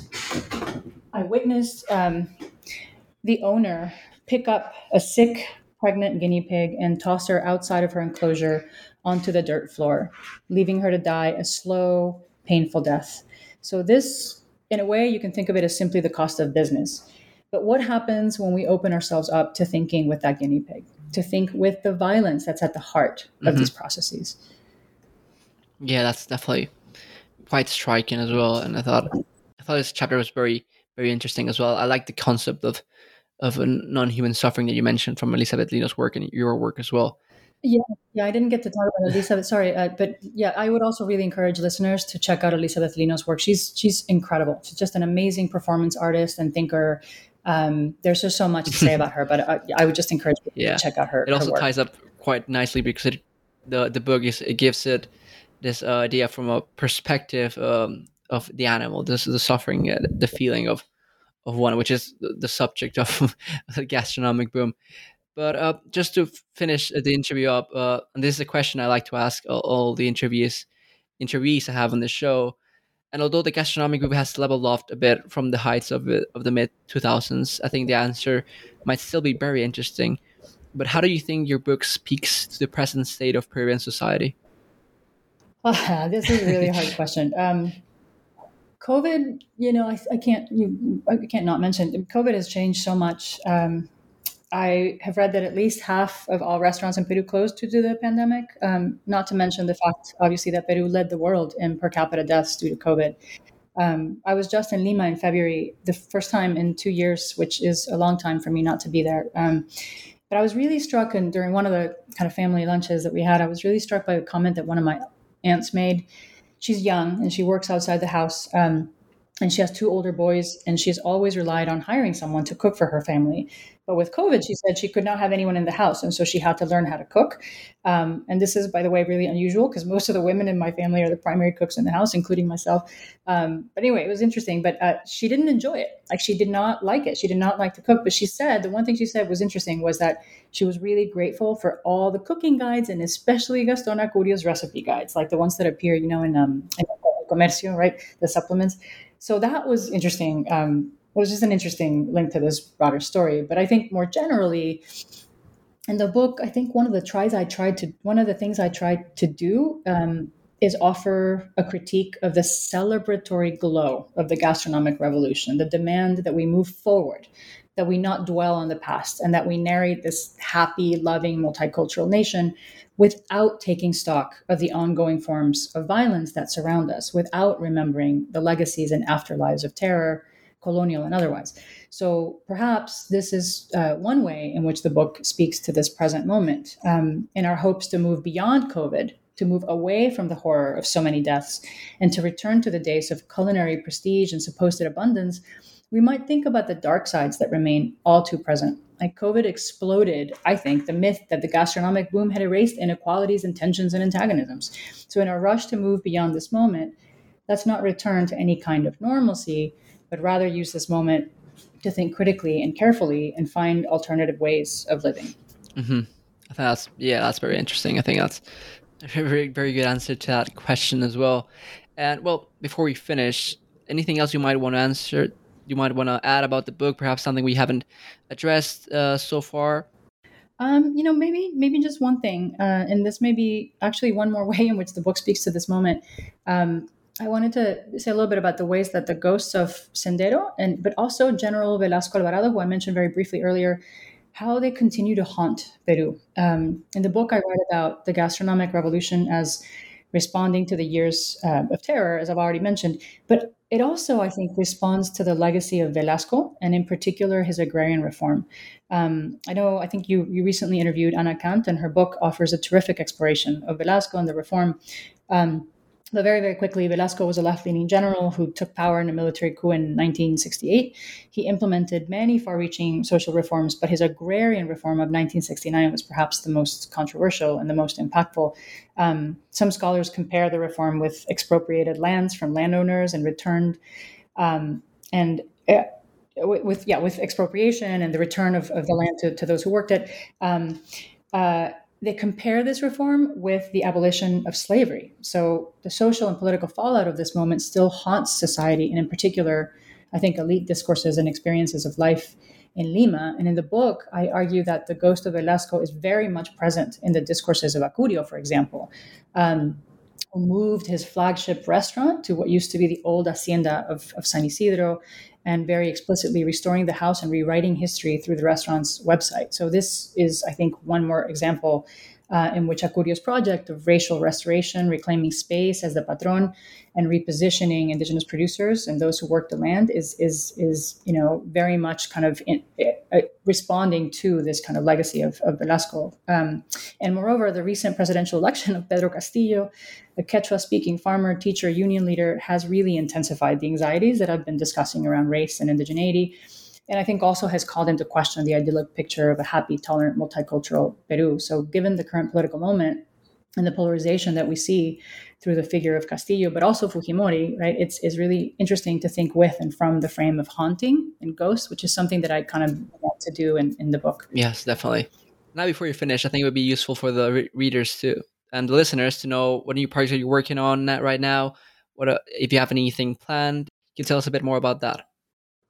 I witnessed um, the owner pick up a sick pregnant guinea pig and toss her outside of her enclosure onto the dirt floor, leaving her to die a slow, painful death. So this, in a way, you can think of it as simply the cost of business. But what happens when we open ourselves up to thinking with that guinea pig, to think with the violence that's at the heart of mm-hmm. these processes? Yeah, that's definitely quite striking as well. And I thought, I thought this chapter was very, very interesting as well. I like the concept of of a non-human suffering that you mentioned from Elizabeth Lino's work and your work as well. Yeah, yeah, I didn't get to talk about Elizabeth. Sorry, uh, but yeah, I would also really encourage listeners to check out Elizabeth Lino's work. She's she's incredible. She's just an amazing performance artist and thinker. Um, there's just so much to say about her, but I, I would just encourage you yeah. to check out her. It also her work. ties up quite nicely because it, the the book is it gives it this uh, idea from a perspective um, of the animal, this the suffering, uh, the feeling of. of one, which is the subject of the gastronomic boom. But uh, just to finish the interview up, uh, and this is a question I like to ask all, all the interviews interviewees I have on the show. And although the gastronomic boom has leveled off a bit from the heights of it, of the mid two thousands, I think the answer might still be very interesting. But how do you think your book speaks to the present state of Peruvian society? Uh, this is a really hard question. Um, COVID, you know, I, I can't you, I can't not mention COVID has changed so much. Um, I have read that at least half of all restaurants in Peru closed due to the pandemic. Um, not to mention the fact, obviously, that Peru led the world in per capita deaths due to COVID. Um, I was just in Lima in February, the first time in two years, which is a long time for me not to be there. Um, but I was really struck, and during one of the kind of family lunches that we had, I was really struck by a comment that one of my aunts made. She's young and she works outside the house. Um, and she has two older boys, and she's always relied on hiring someone to cook for her family. But with COVID, she said she could not have anyone in the house, and so she had to learn how to cook. Um, and this is, by the way, really unusual because most of the women in my family are the primary cooks in the house, including myself. Um, but anyway, it was interesting. But uh, she didn't enjoy it. Like, she did not like it. She did not like to cook. But she said, the one thing she said was interesting was that she was really grateful for all the cooking guides, and especially Gaston Acurio's recipe guides, like the ones that appear, you know, in, um, in Comercio, right? The supplements. So that was interesting. Um, it was just an interesting link to this broader story. But I think more generally, in the book, I think one of the tries I tried to, one of the things I tried to do um, is offer a critique of the celebratory glow of the gastronomic revolution, the demand that we move forward, that we not dwell on the past, and that we narrate this happy, loving, multicultural nation without taking stock of the ongoing forms of violence that surround us, without remembering the legacies and afterlives of terror, colonial and otherwise. So perhaps this is uh, one way in which the book speaks to this present moment, um, in our hopes to move beyond COVID, to move away from the horror of so many deaths, and to return to the days of culinary prestige and supposed abundance. We might think about the dark sides that remain all too present. Like, COVID exploded, I think, the myth that the gastronomic boom had erased inequalities and tensions and antagonisms. So in our rush to move beyond this moment, let's not return to any kind of normalcy, but rather use this moment to think critically and carefully and find alternative ways of living. Mm-hmm. I think that's, yeah, that's very interesting. I think that's a very, very good answer to that question as well. And well, before we finish, anything else you might want to answer? You might want to add about the book, perhaps something we haven't addressed uh, so far? Um, you know, maybe maybe just one thing, uh, and this may be actually one more way in which the book speaks to this moment. Um, I wanted to say a little bit about the ways that the ghosts of Sendero, and but also General Velasco Alvarado, who I mentioned very briefly earlier, how they continue to haunt Peru. Um, in the book, I write about the gastronomic revolution as responding to the years uh, of terror, as I've already mentioned, but it also, I think, responds to the legacy of Velasco, and in particular, his agrarian reform. Um, I know, I think you, you recently interviewed Ana Kant, and her book offers a terrific exploration of Velasco and the reform. Um, But very, very quickly, Velasco was a left-leaning general who took power in a military coup in nineteen sixty-eight. He implemented many far-reaching social reforms, but his agrarian reform of nineteen sixty-nine was perhaps the most controversial and the most impactful. Um, some scholars compare the reform with expropriated lands from landowners and returned, um, and uh, with yeah, with expropriation and the return of, of the land to, to those who worked it. Um, uh, They compare this reform with the abolition of slavery. So the social and political fallout of this moment still haunts society, and in particular, I think, elite discourses and experiences of life in Lima. And in the book, I argue that the ghost of Velasco is very much present in the discourses of Acurio, for example, um, who moved his flagship restaurant to what used to be the old hacienda of, of San Isidro, and very explicitly restoring the house and rewriting history through the restaurant's website. So this is, I think, one more example uh, in which Acurio's project of racial restoration, reclaiming space as the patron, and repositioning indigenous producers and those who work the land is, is, is you know, very much kind of in, uh, responding to this kind of legacy of, of Velasco. Um, and moreover, the recent presidential election of Pedro Castillo, a Quechua-speaking farmer, teacher, union leader, has really intensified the anxieties that I've been discussing around race and indigeneity. And I think also has called into question the idyllic picture of a happy, tolerant, multicultural Peru. So given the current political moment and the polarization that we see through the figure of Castillo, but also Fujimori, right, it's, it's really interesting to think with and from the frame of haunting and ghosts, which is something that I kind of want to do in, in the book. Yes, definitely. Now, before you finish, I think it would be useful for the re- readers to and the listeners to know what new projects are you working on right now. What uh, if you have anything planned? Can you tell us a bit more about that?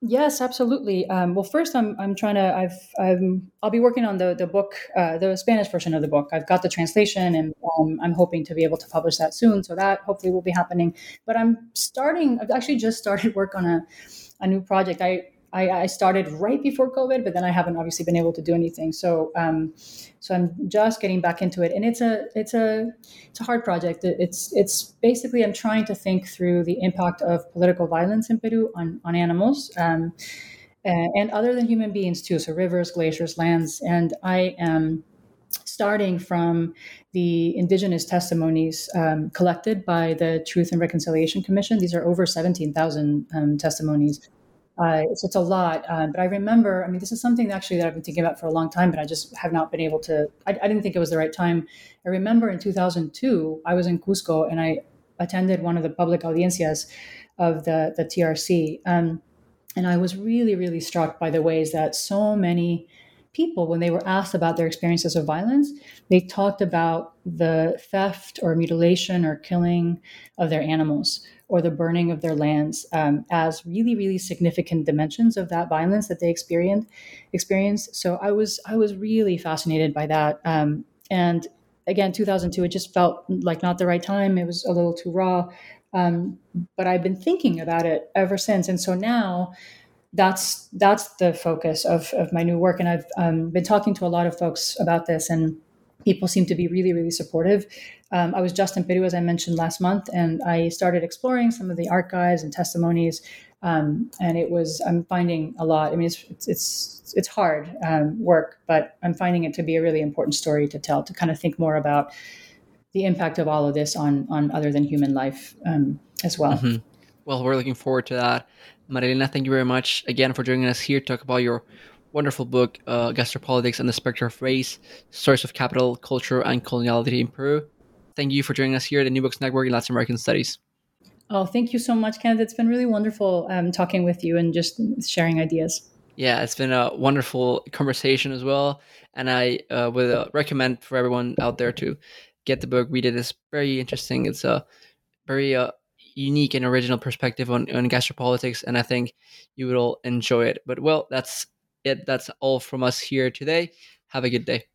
Yes, absolutely. Um, well, first, I'm I'm trying to. I've I'm I'll be working on the the book, uh, the Spanish version of the book. I've got the translation, and um, I'm hoping to be able to publish that soon. So that hopefully will be happening. But I'm starting. I've actually just started work on a a new project. I I, I started right before COVID, but then I haven't obviously been able to do anything. So um, so I'm just getting back into it, and it's a it's a it's a hard project. It's it's basically I'm trying to think through the impact of political violence in Peru on on animals. Um, uh, and other than human beings too, so rivers, glaciers, lands. And I am starting from the indigenous testimonies um, collected by the Truth and Reconciliation Commission. These are over seventeen thousand um, testimonies. Uh, so it's a lot. Um, but I remember, I mean, this is something actually that I've been thinking about for a long time, but I just have not been able to, I, I didn't think it was the right time. I remember in two thousand two, I was in Cusco and I attended one of the public audiencias of the, the T R C. Um, and I was really, really struck by the ways that so many people, when they were asked about their experiences of violence, they talked about the theft or mutilation or killing of their animals or the burning of their lands um, as really, really significant dimensions of that violence that they experienced. Experienced. So I was, I was really fascinated by that. Um, and again, two thousand two, it just felt like not the right time. It was a little too raw. Um, but I've been thinking about it ever since. And so now, that's that's the focus of, of my new work. And I've um, been talking to a lot of folks about this, and people seem to be really, really supportive. Um, I was just in Peru, as I mentioned last month, and I started exploring some of the archives and testimonies. Um, and it was, I'm finding a lot. I mean, it's it's it's, it's hard um, work, but I'm finding it to be a really important story to tell, to kind of think more about the impact of all of this on on other than human life um, as well. Mm-hmm. Well, we're looking forward to that. Marilena, thank you very much again for joining us here to talk about your wonderful book, uh, Gastropolitics and the Spectre of Race, Stories of Capital, Culture, and Coloniality in Peru. Thank you for joining us here at the New Books Network in Latin American Studies. Oh, thank you so much, Kenneth. It's been really wonderful um, talking with you and just sharing ideas. Yeah, it's been a wonderful conversation as well. And I uh, would uh, recommend for everyone out there to get the book, read it. It's very interesting. It's a very uh, unique and original perspective on, on gastropolitics, and I think you will enjoy it. But well, that's it. That's all from us here today. Have a good day.